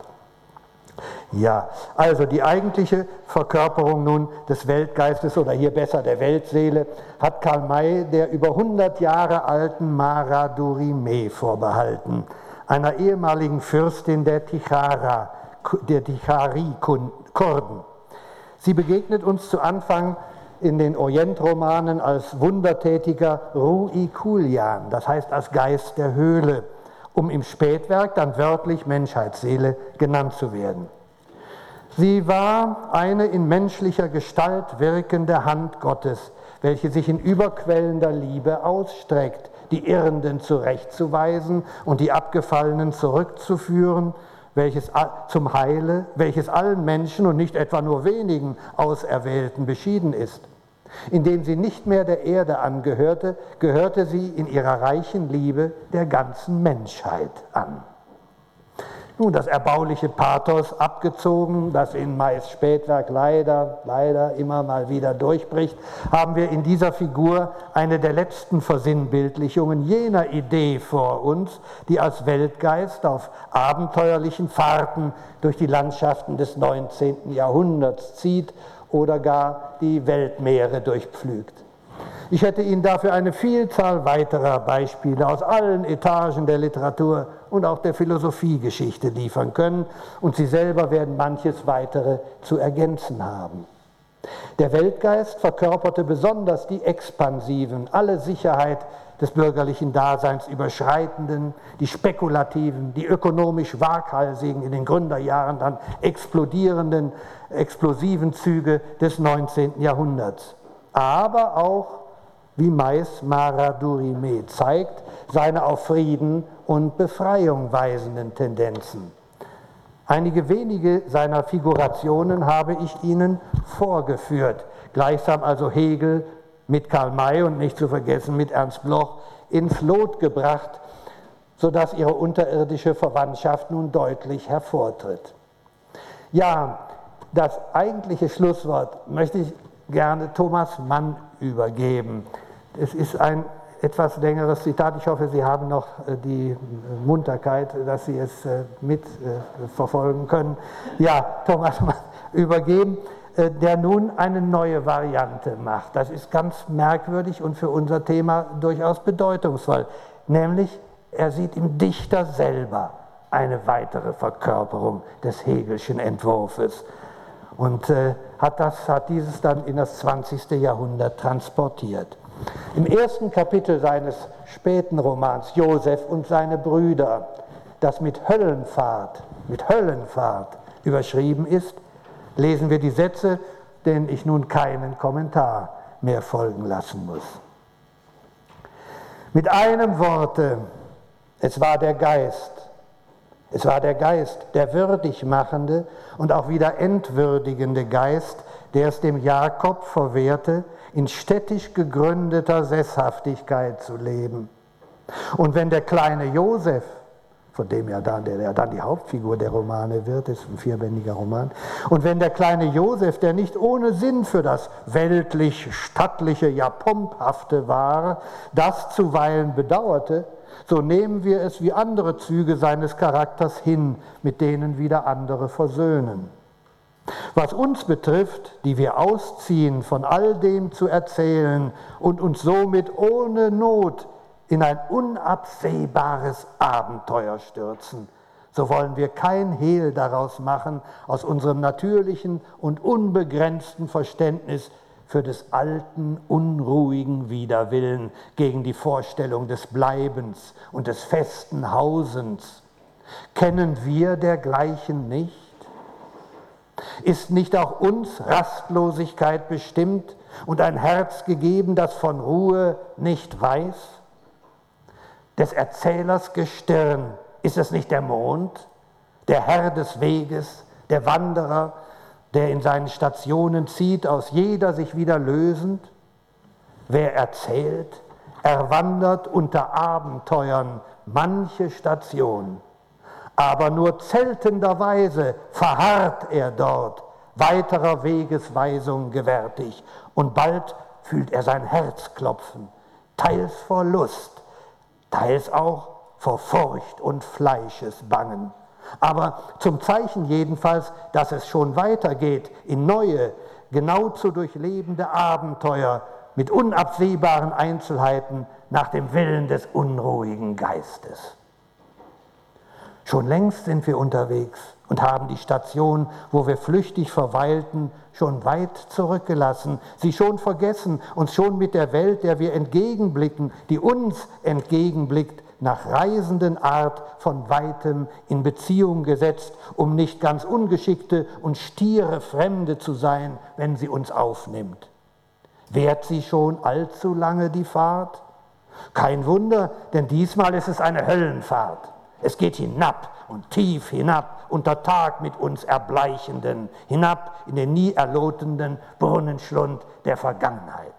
Ja, also die eigentliche Verkörperung nun des Weltgeistes oder hier besser der Weltseele hat Karl May der über 100 Jahre alten Mara Dorime vorbehalten, einer ehemaligen Fürstin der Tichari-Kurden. Sie begegnet uns zu Anfang in den Orientromanen als wundertätiger Ru'i Kuljan, das heißt als Geist der Höhle, um im Spätwerk dann wörtlich Menschheitsseele genannt zu werden. Sie war eine in menschlicher Gestalt wirkende Hand Gottes, welche sich in überquellender Liebe ausstreckt, die Irrenden zurechtzuweisen und die Abgefallenen zurückzuführen, welches zum Heile, welches allen Menschen und nicht etwa nur wenigen Auserwählten beschieden ist. Indem sie nicht mehr der Erde angehörte, gehörte sie in ihrer reichen Liebe der ganzen Menschheit an. Nun, das erbauliche Pathos abgezogen, das in Mays Spätwerk leider immer mal wieder durchbricht, haben wir in dieser Figur eine der letzten Versinnbildlichungen jener Idee vor uns, die als Weltgeist auf abenteuerlichen Fahrten durch die Landschaften des 19. Jahrhunderts zieht oder gar die Weltmeere durchpflügt. Ich hätte Ihnen dafür eine Vielzahl weiterer Beispiele aus allen Etagen der Literatur und auch der Philosophiegeschichte liefern können, und Sie selber werden manches weitere zu ergänzen haben. Der Weltgeist verkörperte besonders die expansiven, alle Sicherheit des bürgerlichen Daseins überschreitenden, die spekulativen, die ökonomisch waghalsigen, in den Gründerjahren dann explodierenden, explosiven Züge des 19. Jahrhunderts. Aber auch, wie Mais Mara Durime zeigt, seine auf Frieden und Befreiung weisenden Tendenzen. Einige wenige seiner Figurationen habe ich Ihnen vorgeführt, gleichsam also Hegel mit Karl May und nicht zu vergessen mit Ernst Bloch ins Lot gebracht, sodass ihre unterirdische Verwandtschaft nun deutlich hervortritt. Ja, das eigentliche Schlusswort möchte ich gerne Thomas Mann übergeben. Es ist ein etwas längeres Zitat. Ich hoffe, Sie haben noch die Munterkeit, dass Sie es mitverfolgen können. Ja, Thomas Mann übergeben, der nun eine neue Variante macht. Das ist ganz merkwürdig und für unser Thema durchaus bedeutungsvoll. Nämlich, er sieht im Dichter selber eine weitere Verkörperung des Hegelschen Entwurfes und hat dieses dann in das 20. Jahrhundert transportiert. Im ersten Kapitel seines späten Romans Josef und seine Brüder, das mit Höllenfahrt überschrieben ist, lesen wir die Sätze, denen ich nun keinen Kommentar mehr folgen lassen muss. Mit einem Worte, es war der Geist, der würdig machende und auch wieder entwürdigende Geist, der es dem Jakob verwehrte, in städtisch gegründeter Sesshaftigkeit zu leben. Und wenn der kleine Josef, von dem der dann die Hauptfigur der Romane wird, ist ein vierbändiger Roman, und wenn der kleine Josef, der nicht ohne Sinn für das weltlich-stattliche, ja pomphafte war, das zuweilen bedauerte, so nehmen wir es wie andere Züge seines Charakters hin, mit denen wieder andere versöhnen. Was uns betrifft, die wir ausziehen, von all dem zu erzählen und uns somit ohne Not in ein unabsehbares Abenteuer stürzen, so wollen wir kein Hehl daraus machen aus unserem natürlichen und unbegrenzten Verständnis für des alten, unruhigen Widerwillen gegen die Vorstellung des Bleibens und des festen Hausens. Kennen wir dergleichen nicht? Ist nicht auch uns Rastlosigkeit bestimmt und ein Herz gegeben, das von Ruhe nicht weiß? Des Erzählers Gestirn, ist es nicht der Mond, der Herr des Weges, der Wanderer, der in seinen Stationen zieht, aus jeder sich wieder lösend? Wer erzählt, erwandert unter Abenteuern manche Station. Aber nur zeltenderweise verharrt er dort, weiterer Wegesweisung gewärtig, und bald fühlt er sein Herz klopfen, teils vor Lust, teils auch vor Furcht und Fleischesbangen. Aber zum Zeichen jedenfalls, dass es schon weitergeht in neue, genau zu durchlebende Abenteuer mit unabsehbaren Einzelheiten nach dem Willen des unruhigen Geistes. Schon längst sind wir unterwegs und haben die Station, wo wir flüchtig verweilten, schon weit zurückgelassen, sie schon vergessen, uns schon mit der Welt, der wir entgegenblicken, die uns entgegenblickt, nach reisenden Art von Weitem in Beziehung gesetzt, um nicht ganz ungeschickte und stiere Fremde zu sein, wenn sie uns aufnimmt. Währt sie schon allzu lange die Fahrt? Kein Wunder, denn diesmal ist es eine Höllenfahrt. Es geht hinab und tief hinab, unter Tag mit uns Erbleichenden, hinab in den nie erlotenden Brunnenschlund der Vergangenheit.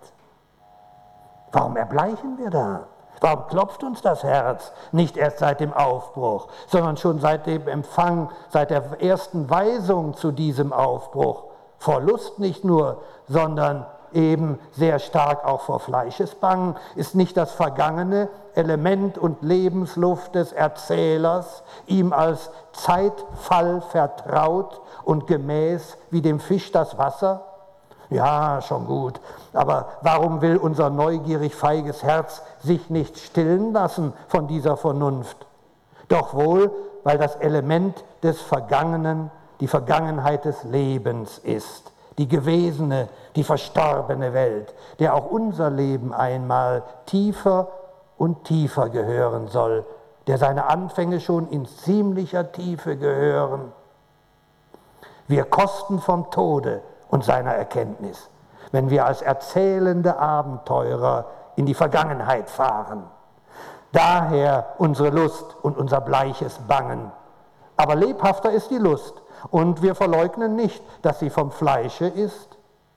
Warum erbleichen wir da? Warum klopft uns das Herz nicht erst seit dem Aufbruch, sondern schon seit dem Empfang, seit der ersten Weisung zu diesem Aufbruch? Vor Lust nicht nur, sondern eben sehr stark auch vor Fleischesbangen. Ist nicht das Vergangene Element und Lebensluft des Erzählers ihm als Zeitfall vertraut und gemäß wie dem Fisch das Wasser? Ja, schon gut, aber warum will unser neugierig feiges Herz sich nicht stillen lassen von dieser Vernunft? Doch wohl, weil das Element des Vergangenen die Vergangenheit des Lebens ist, die gewesene, die verstorbene Welt, der auch unser Leben einmal tiefer und tiefer gehören soll, der seine Anfänge schon in ziemlicher Tiefe gehören. Wir kosten vom Tode und seiner Erkenntnis, wenn wir als erzählende Abenteurer in die Vergangenheit fahren. Daher unsere Lust und unser bleiches Bangen. Aber lebhafter ist die Lust, und wir verleugnen nicht, dass sie vom Fleische ist.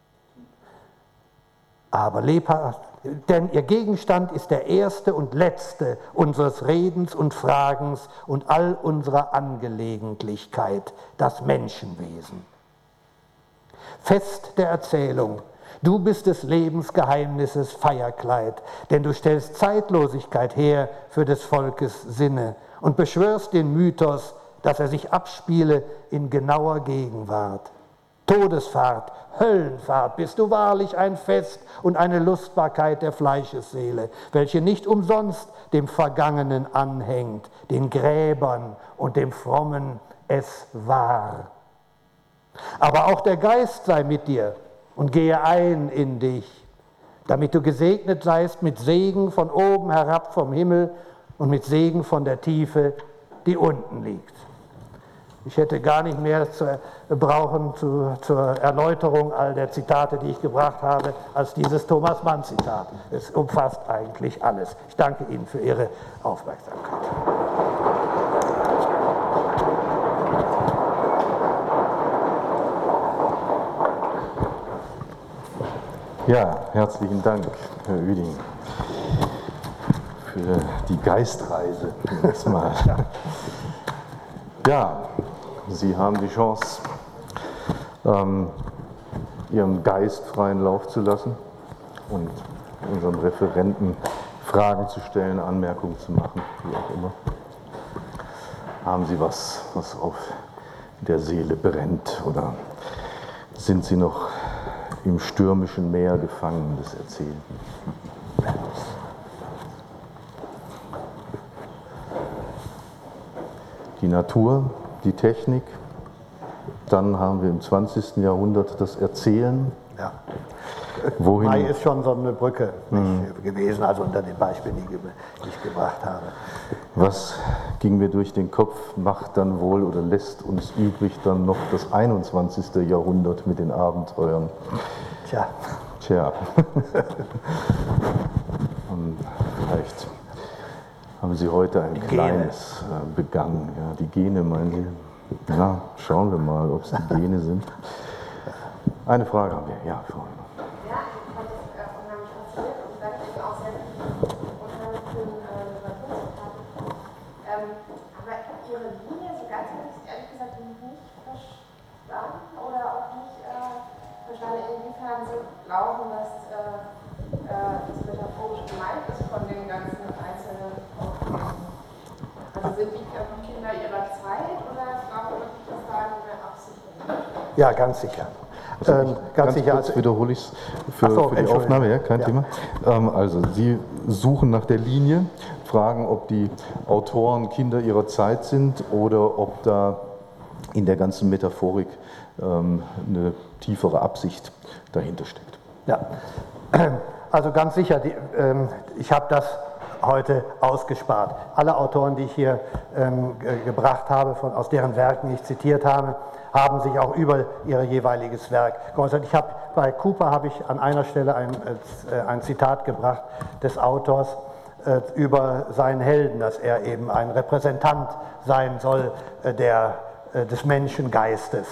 Aber lebhaft, denn ihr Gegenstand ist der erste und letzte unseres Redens und Fragens und all unserer Angelegentlichkeit, das Menschenwesen. Fest der Erzählung, du bist des Lebensgeheimnisses Feierkleid, denn du stellst Zeitlosigkeit her für des Volkes Sinne und beschwörst den Mythos, dass er sich abspiele in genauer Gegenwart. Todesfahrt, Höllenfahrt, bist du wahrlich ein Fest und eine Lustbarkeit der Fleischesseele, welche nicht umsonst dem Vergangenen anhängt, den Gräbern und dem Frommen es war. Aber auch der Geist sei mit dir und gehe ein in dich, damit du gesegnet seist mit Segen von oben herab vom Himmel und mit Segen von der Tiefe, die unten liegt. Ich hätte gar nicht mehr zu brauchen zur Erläuterung all der Zitate, die ich gebracht habe, als dieses Thomas Mann-Zitat. Es umfasst eigentlich alles. Ich danke Ihnen für Ihre Aufmerksamkeit. Ja, herzlichen Dank, Herr Ueding, für die Geistreise. Mal. Ja, Sie haben die Chance, Ihrem Geist freien Lauf zu lassen und unseren Referenten Fragen zu stellen, Anmerkungen zu machen, wie auch immer. Haben Sie was auf der Seele brennt, oder sind Sie noch im stürmischen Meer gefangen des Erzählens? Die Natur, die Technik, dann haben wir im 20. Jahrhundert das Erzählen. Ja. Wohin? Mai ist schon so eine Brücke gewesen, also unter den Beispielen, die ich gebracht habe. Was ging mir durch den Kopf, macht dann wohl oder lässt uns übrig dann noch das 21. Jahrhundert mit den Abenteuern? Tja. Und vielleicht haben Sie heute ein kleines begangen. Ja, die Gene, meinen Sie? Na, schauen wir mal, ob es die Gene sind. Eine Frage haben wir. Ja, Frau Hümer. Ja, ich fand das unheimlich fasziniert und danke Ihnen auch sehr unheimlich für Literaturzitate. Aber Ihre Linie, so ganz habe ich es ehrlich gesagt nicht verstanden oder auch nicht verstanden, inwiefern Sie glauben, dass das metaphorisch gemeint ist von den ganzen einzelnen Autoren. Also sind die Kinder ihrer Zeit oder glauben Sie, dass da eine Absicht ist? Ja, ganz sicher. Ganz sicher. Kurz wiederhole ich es für die Aufnahme, ja, kein Thema. Also Sie suchen nach der Linie, fragen, ob die Autoren Kinder ihrer Zeit sind oder ob da in der ganzen Metaphorik eine tiefere Absicht dahinter steckt. Ja, also ganz sicher, ich habe das heute ausgespart. Alle Autoren, die ich hier gebracht habe, aus deren Werken ich zitiert habe, haben sich auch über ihr jeweiliges Werk geäußert. Bei Cooper habe ich an einer Stelle ein Zitat gebracht des Autors über seinen Helden, dass er eben ein Repräsentant sein soll des Menschengeistes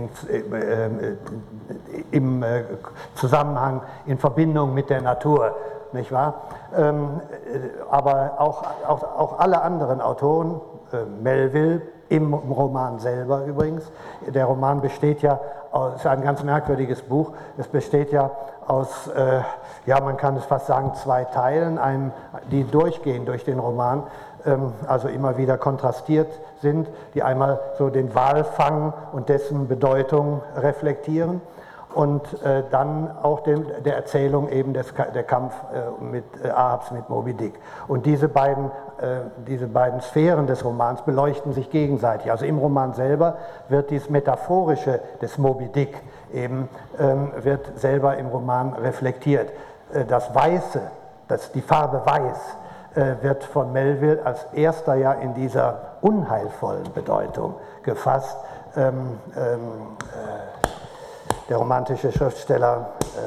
im Zusammenhang, in Verbindung mit der Natur, nicht wahr? Aber auch alle anderen Autoren, Melville, im Roman selber übrigens. Der Roman besteht ja, es ist ein ganz merkwürdiges Buch, es besteht ja aus, man kann es fast sagen, zwei Teilen, die durchgehen durch den Roman, also immer wieder kontrastiert sind, die einmal so den Walfang und dessen Bedeutung reflektieren und dann auch der Erzählung eben der Kampf Ahabs mit Moby Dick. Und diese beiden diese beiden Sphären des Romans beleuchten sich gegenseitig. Also im Roman selber wird dieses Metaphorische des Moby Dick eben, wird selber im Roman reflektiert. Das Weiße, die Farbe Weiß, wird von Melville als erster ja in dieser unheilvollen Bedeutung gefasst. Der romantische Schriftsteller,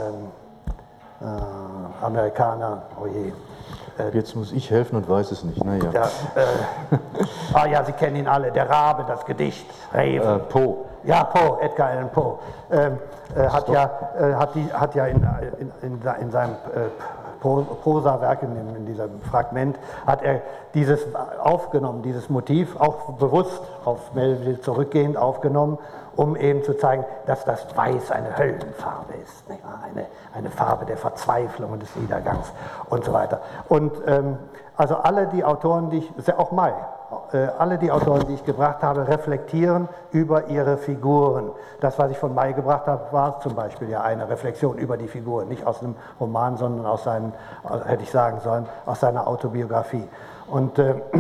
Amerikaner, oh je. Jetzt muss ich helfen und weiß es nicht. Naja. Ja, Sie kennen ihn alle, der Rabe, das Gedicht, Raven. Poe. Ja, Poe, Edgar Allan Poe, hat ja in seinem Prosawerk, in diesem Fragment, hat er dieses aufgenommen, dieses Motiv, auch bewusst auf Melville zurückgehend aufgenommen, um eben zu zeigen, dass das Weiß eine Höllenfarbe ist, nicht wahr? Eine Farbe der Verzweiflung und des Niedergangs und so weiter. Und also alle die Autoren, auch May, alle die Autoren, die ich gebracht habe, reflektieren über ihre Figuren. Das, was ich von May gebracht habe, war zum Beispiel ja eine Reflexion über die Figuren, nicht aus einem Roman, sondern aus seinen, hätte ich sagen sollen, aus seiner Autobiografie. Und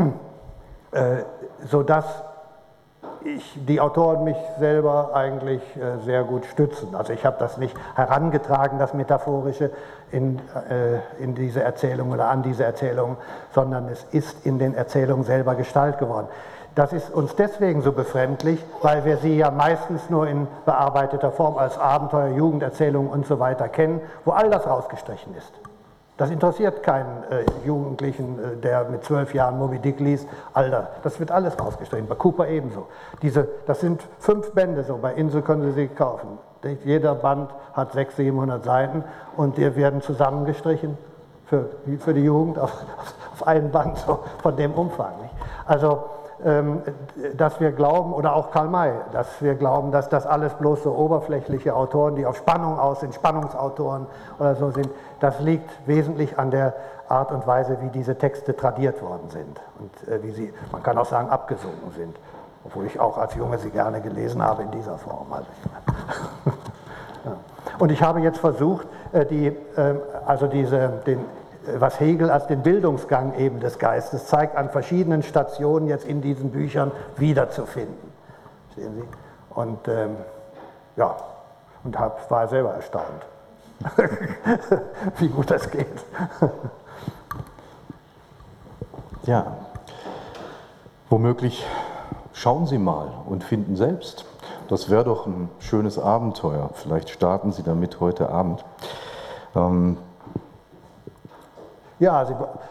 sodass die Autoren mich selber eigentlich sehr gut stützen. Also ich habe das nicht herangetragen, das Metaphorische in diese Erzählung oder an diese Erzählung, sondern es ist in den Erzählungen selber Gestalt geworden. Das ist uns deswegen so befremdlich, weil wir sie ja meistens nur in bearbeiteter Form als Abenteuer, Jugenderzählungen und so weiter kennen, wo all das rausgestrichen ist. Das interessiert keinen Jugendlichen, der mit 12 Jahren Moby Dick liest. Alter, das wird alles rausgestrichen, bei Cooper ebenso. Das sind 5 Bände so, bei Insel können Sie sie kaufen. Jeder Band hat 600, 700 Seiten und die werden zusammengestrichen für die Jugend auf einen Band so, von dem Umfang. Nicht? Also, dass wir glauben, oder auch Karl May, dass wir glauben, dass das alles bloß so oberflächliche Autoren, die auf Spannung aus sind, Spannungsautoren oder so sind, das liegt wesentlich an der Art und Weise, wie diese Texte tradiert worden sind und wie sie, man kann auch sagen, abgesungen sind, obwohl ich auch als Junge sie gerne gelesen habe in dieser Form. Ja. Und ich habe jetzt versucht, was Hegel als den Bildungsgang eben des Geistes zeigt, an verschiedenen Stationen jetzt in diesen Büchern wiederzufinden. Verstehen Sie? Und ja, und war selber erstaunt, wie gut das geht. Ja, womöglich schauen Sie mal und finden selbst. Das wäre doch ein schönes Abenteuer. Vielleicht starten Sie damit heute Abend. Ja,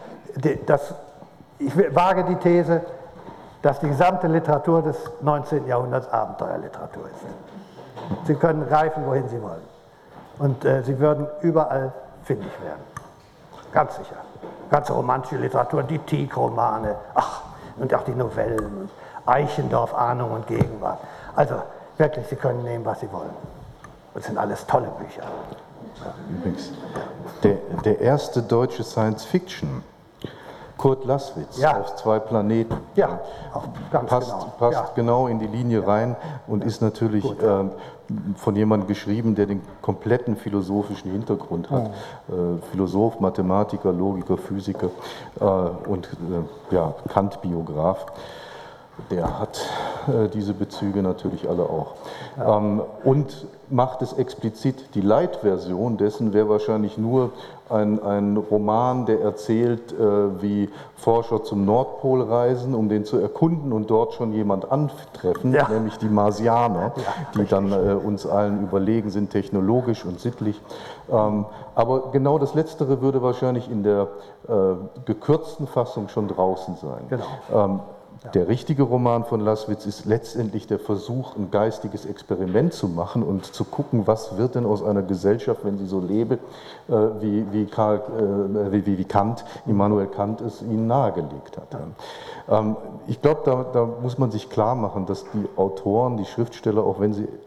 ich wage die These, dass die gesamte Literatur des 19. Jahrhunderts Abenteuerliteratur ist. Sie können greifen, wohin Sie wollen. Und Sie würden überall fündig werden. Ganz sicher. Ganze romantische Literatur, die Tieck-Romane, und auch die Novellen, Eichendorff, Ahnung und Gegenwart. Also wirklich, Sie können nehmen, was Sie wollen. Das sind alles tolle Bücher. Übrigens, der erste deutsche Science-Fiction, Kurt Laßwitz, auf 2 Planeten, passt genau in die Linie rein und ist natürlich von jemandem geschrieben, der den kompletten philosophischen Hintergrund hat. Philosoph, Mathematiker, Logiker, Physiker und Kant-Biograf. Der hat diese Bezüge natürlich alle auch. Und macht es explizit. Die Light-Version dessen wäre wahrscheinlich nur ein Roman, der erzählt, wie Forscher zum Nordpol reisen, um den zu erkunden und dort schon jemand antreffen, nämlich die Marsianer, die dann uns allen überlegen sind, technologisch und sittlich. Aber genau das Letztere würde wahrscheinlich in der gekürzten Fassung schon draußen sein. Genau. Der richtige Roman von Laßwitz ist letztendlich der Versuch, ein geistiges Experiment zu machen und zu gucken, was wird denn aus einer Gesellschaft, wenn sie so lebe, wie Kant, Immanuel Kant es ihnen nahegelegt hat. Ich glaube, da muss man sich klar machen, dass die Autoren, die Schriftsteller, auch wenn sie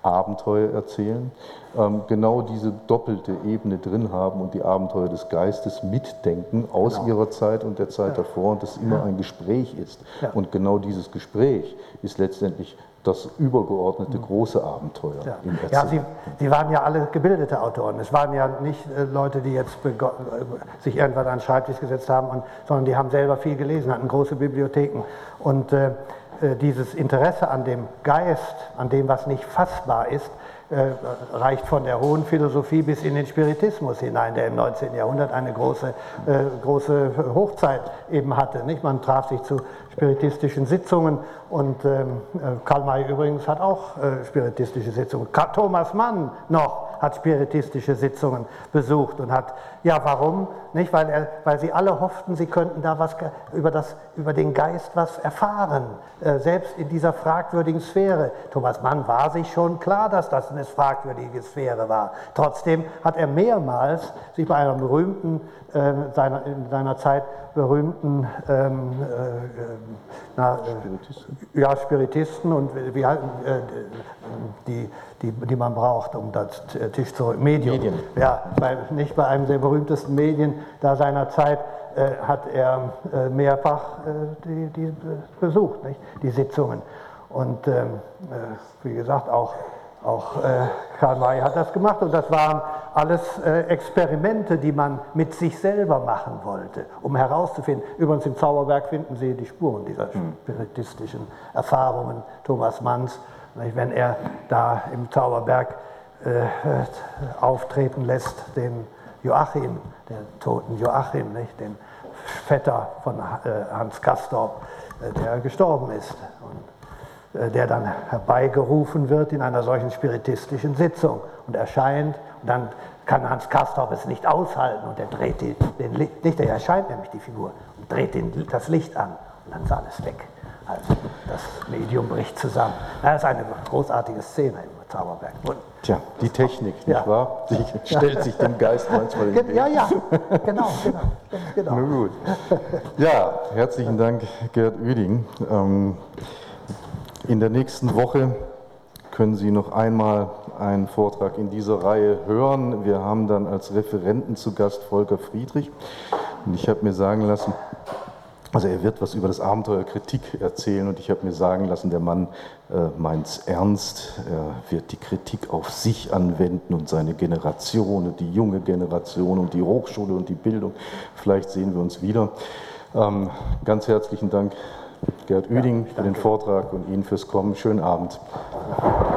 Abenteuer erzählen, genau diese doppelte Ebene drin haben und die Abenteuer des Geistes mitdenken aus ihrer Zeit und der Zeit davor und das immer ein Gespräch ist. Und genau dieses Gespräch ist letztendlich das übergeordnete große Abenteuer im Erzählen. Sie waren ja alle gebildete Autoren. Es waren ja nicht Leute, die jetzt sich irgendwann an den Schreibtisch gesetzt haben, sondern die haben selber viel gelesen, hatten große Bibliotheken. Und dieses Interesse an dem Geist, an dem, was nicht fassbar ist, reicht von der hohen Philosophie bis in den Spiritismus hinein, der im 19. Jahrhundert eine große Hochzeit eben hatte. Nicht? Man traf sich zu spiritistischen Sitzungen und Karl May übrigens hat auch spiritistische Sitzungen. Thomas Mann noch hat spiritistische Sitzungen besucht und hat, ja warum? Nicht? Weil sie alle hofften, sie könnten da was über den Geist was erfahren, selbst in dieser fragwürdigen Sphäre. Thomas Mann war sich schon klar, dass das eine fragwürdige Sphäre war. Trotzdem hat er mehrmals sich bei einer berühmten, in seiner Zeit berühmten Spiritisten und die man braucht, um das Tisch zurück. Medien. Ja, nicht bei einem der berühmtesten Medien da seiner Zeit hat er mehrfach die besucht, nicht? Die Sitzungen. Und wie gesagt, auch Karl May hat das gemacht und das waren alles Experimente, die man mit sich selber machen wollte, um herauszufinden. Übrigens im Zauberberg finden Sie die Spuren dieser spiritistischen Erfahrungen Thomas Manns, wenn er da im Zauberberg auftreten lässt, den Joachim, den toten Joachim, nicht? Den Vetter von Hans Castorp, der gestorben ist. Und der dann herbeigerufen wird in einer solchen spiritistischen Sitzung und erscheint. Und dann kann Hans Castorp es nicht aushalten und er dreht den Licht, er erscheint nämlich die Figur und dreht das Licht an und dann ist alles weg. Also das Medium bricht zusammen. Das ist eine großartige Szene im Zauberberg. Tja, die Technik, nicht wahr? Die stellt sich dem Geist manchmal in den Weg. Ja, genau. Na gut. Ja, herzlichen Dank, Gerd Ueding. In der nächsten Woche können Sie noch einmal einen Vortrag in dieser Reihe hören. Wir haben dann als Referenten zu Gast Volker Friedrich. Und ich habe mir sagen lassen, also er wird was über das Abenteuer Kritik erzählen und ich habe mir sagen lassen, der Mann meint's ernst. Er wird die Kritik auf sich anwenden und seine Generation, die junge Generation und die Hochschule und die Bildung. Vielleicht sehen wir uns wieder. Ganz herzlichen Dank, Gerd Ueding, für den Vortrag und Ihnen fürs Kommen. Schönen Abend.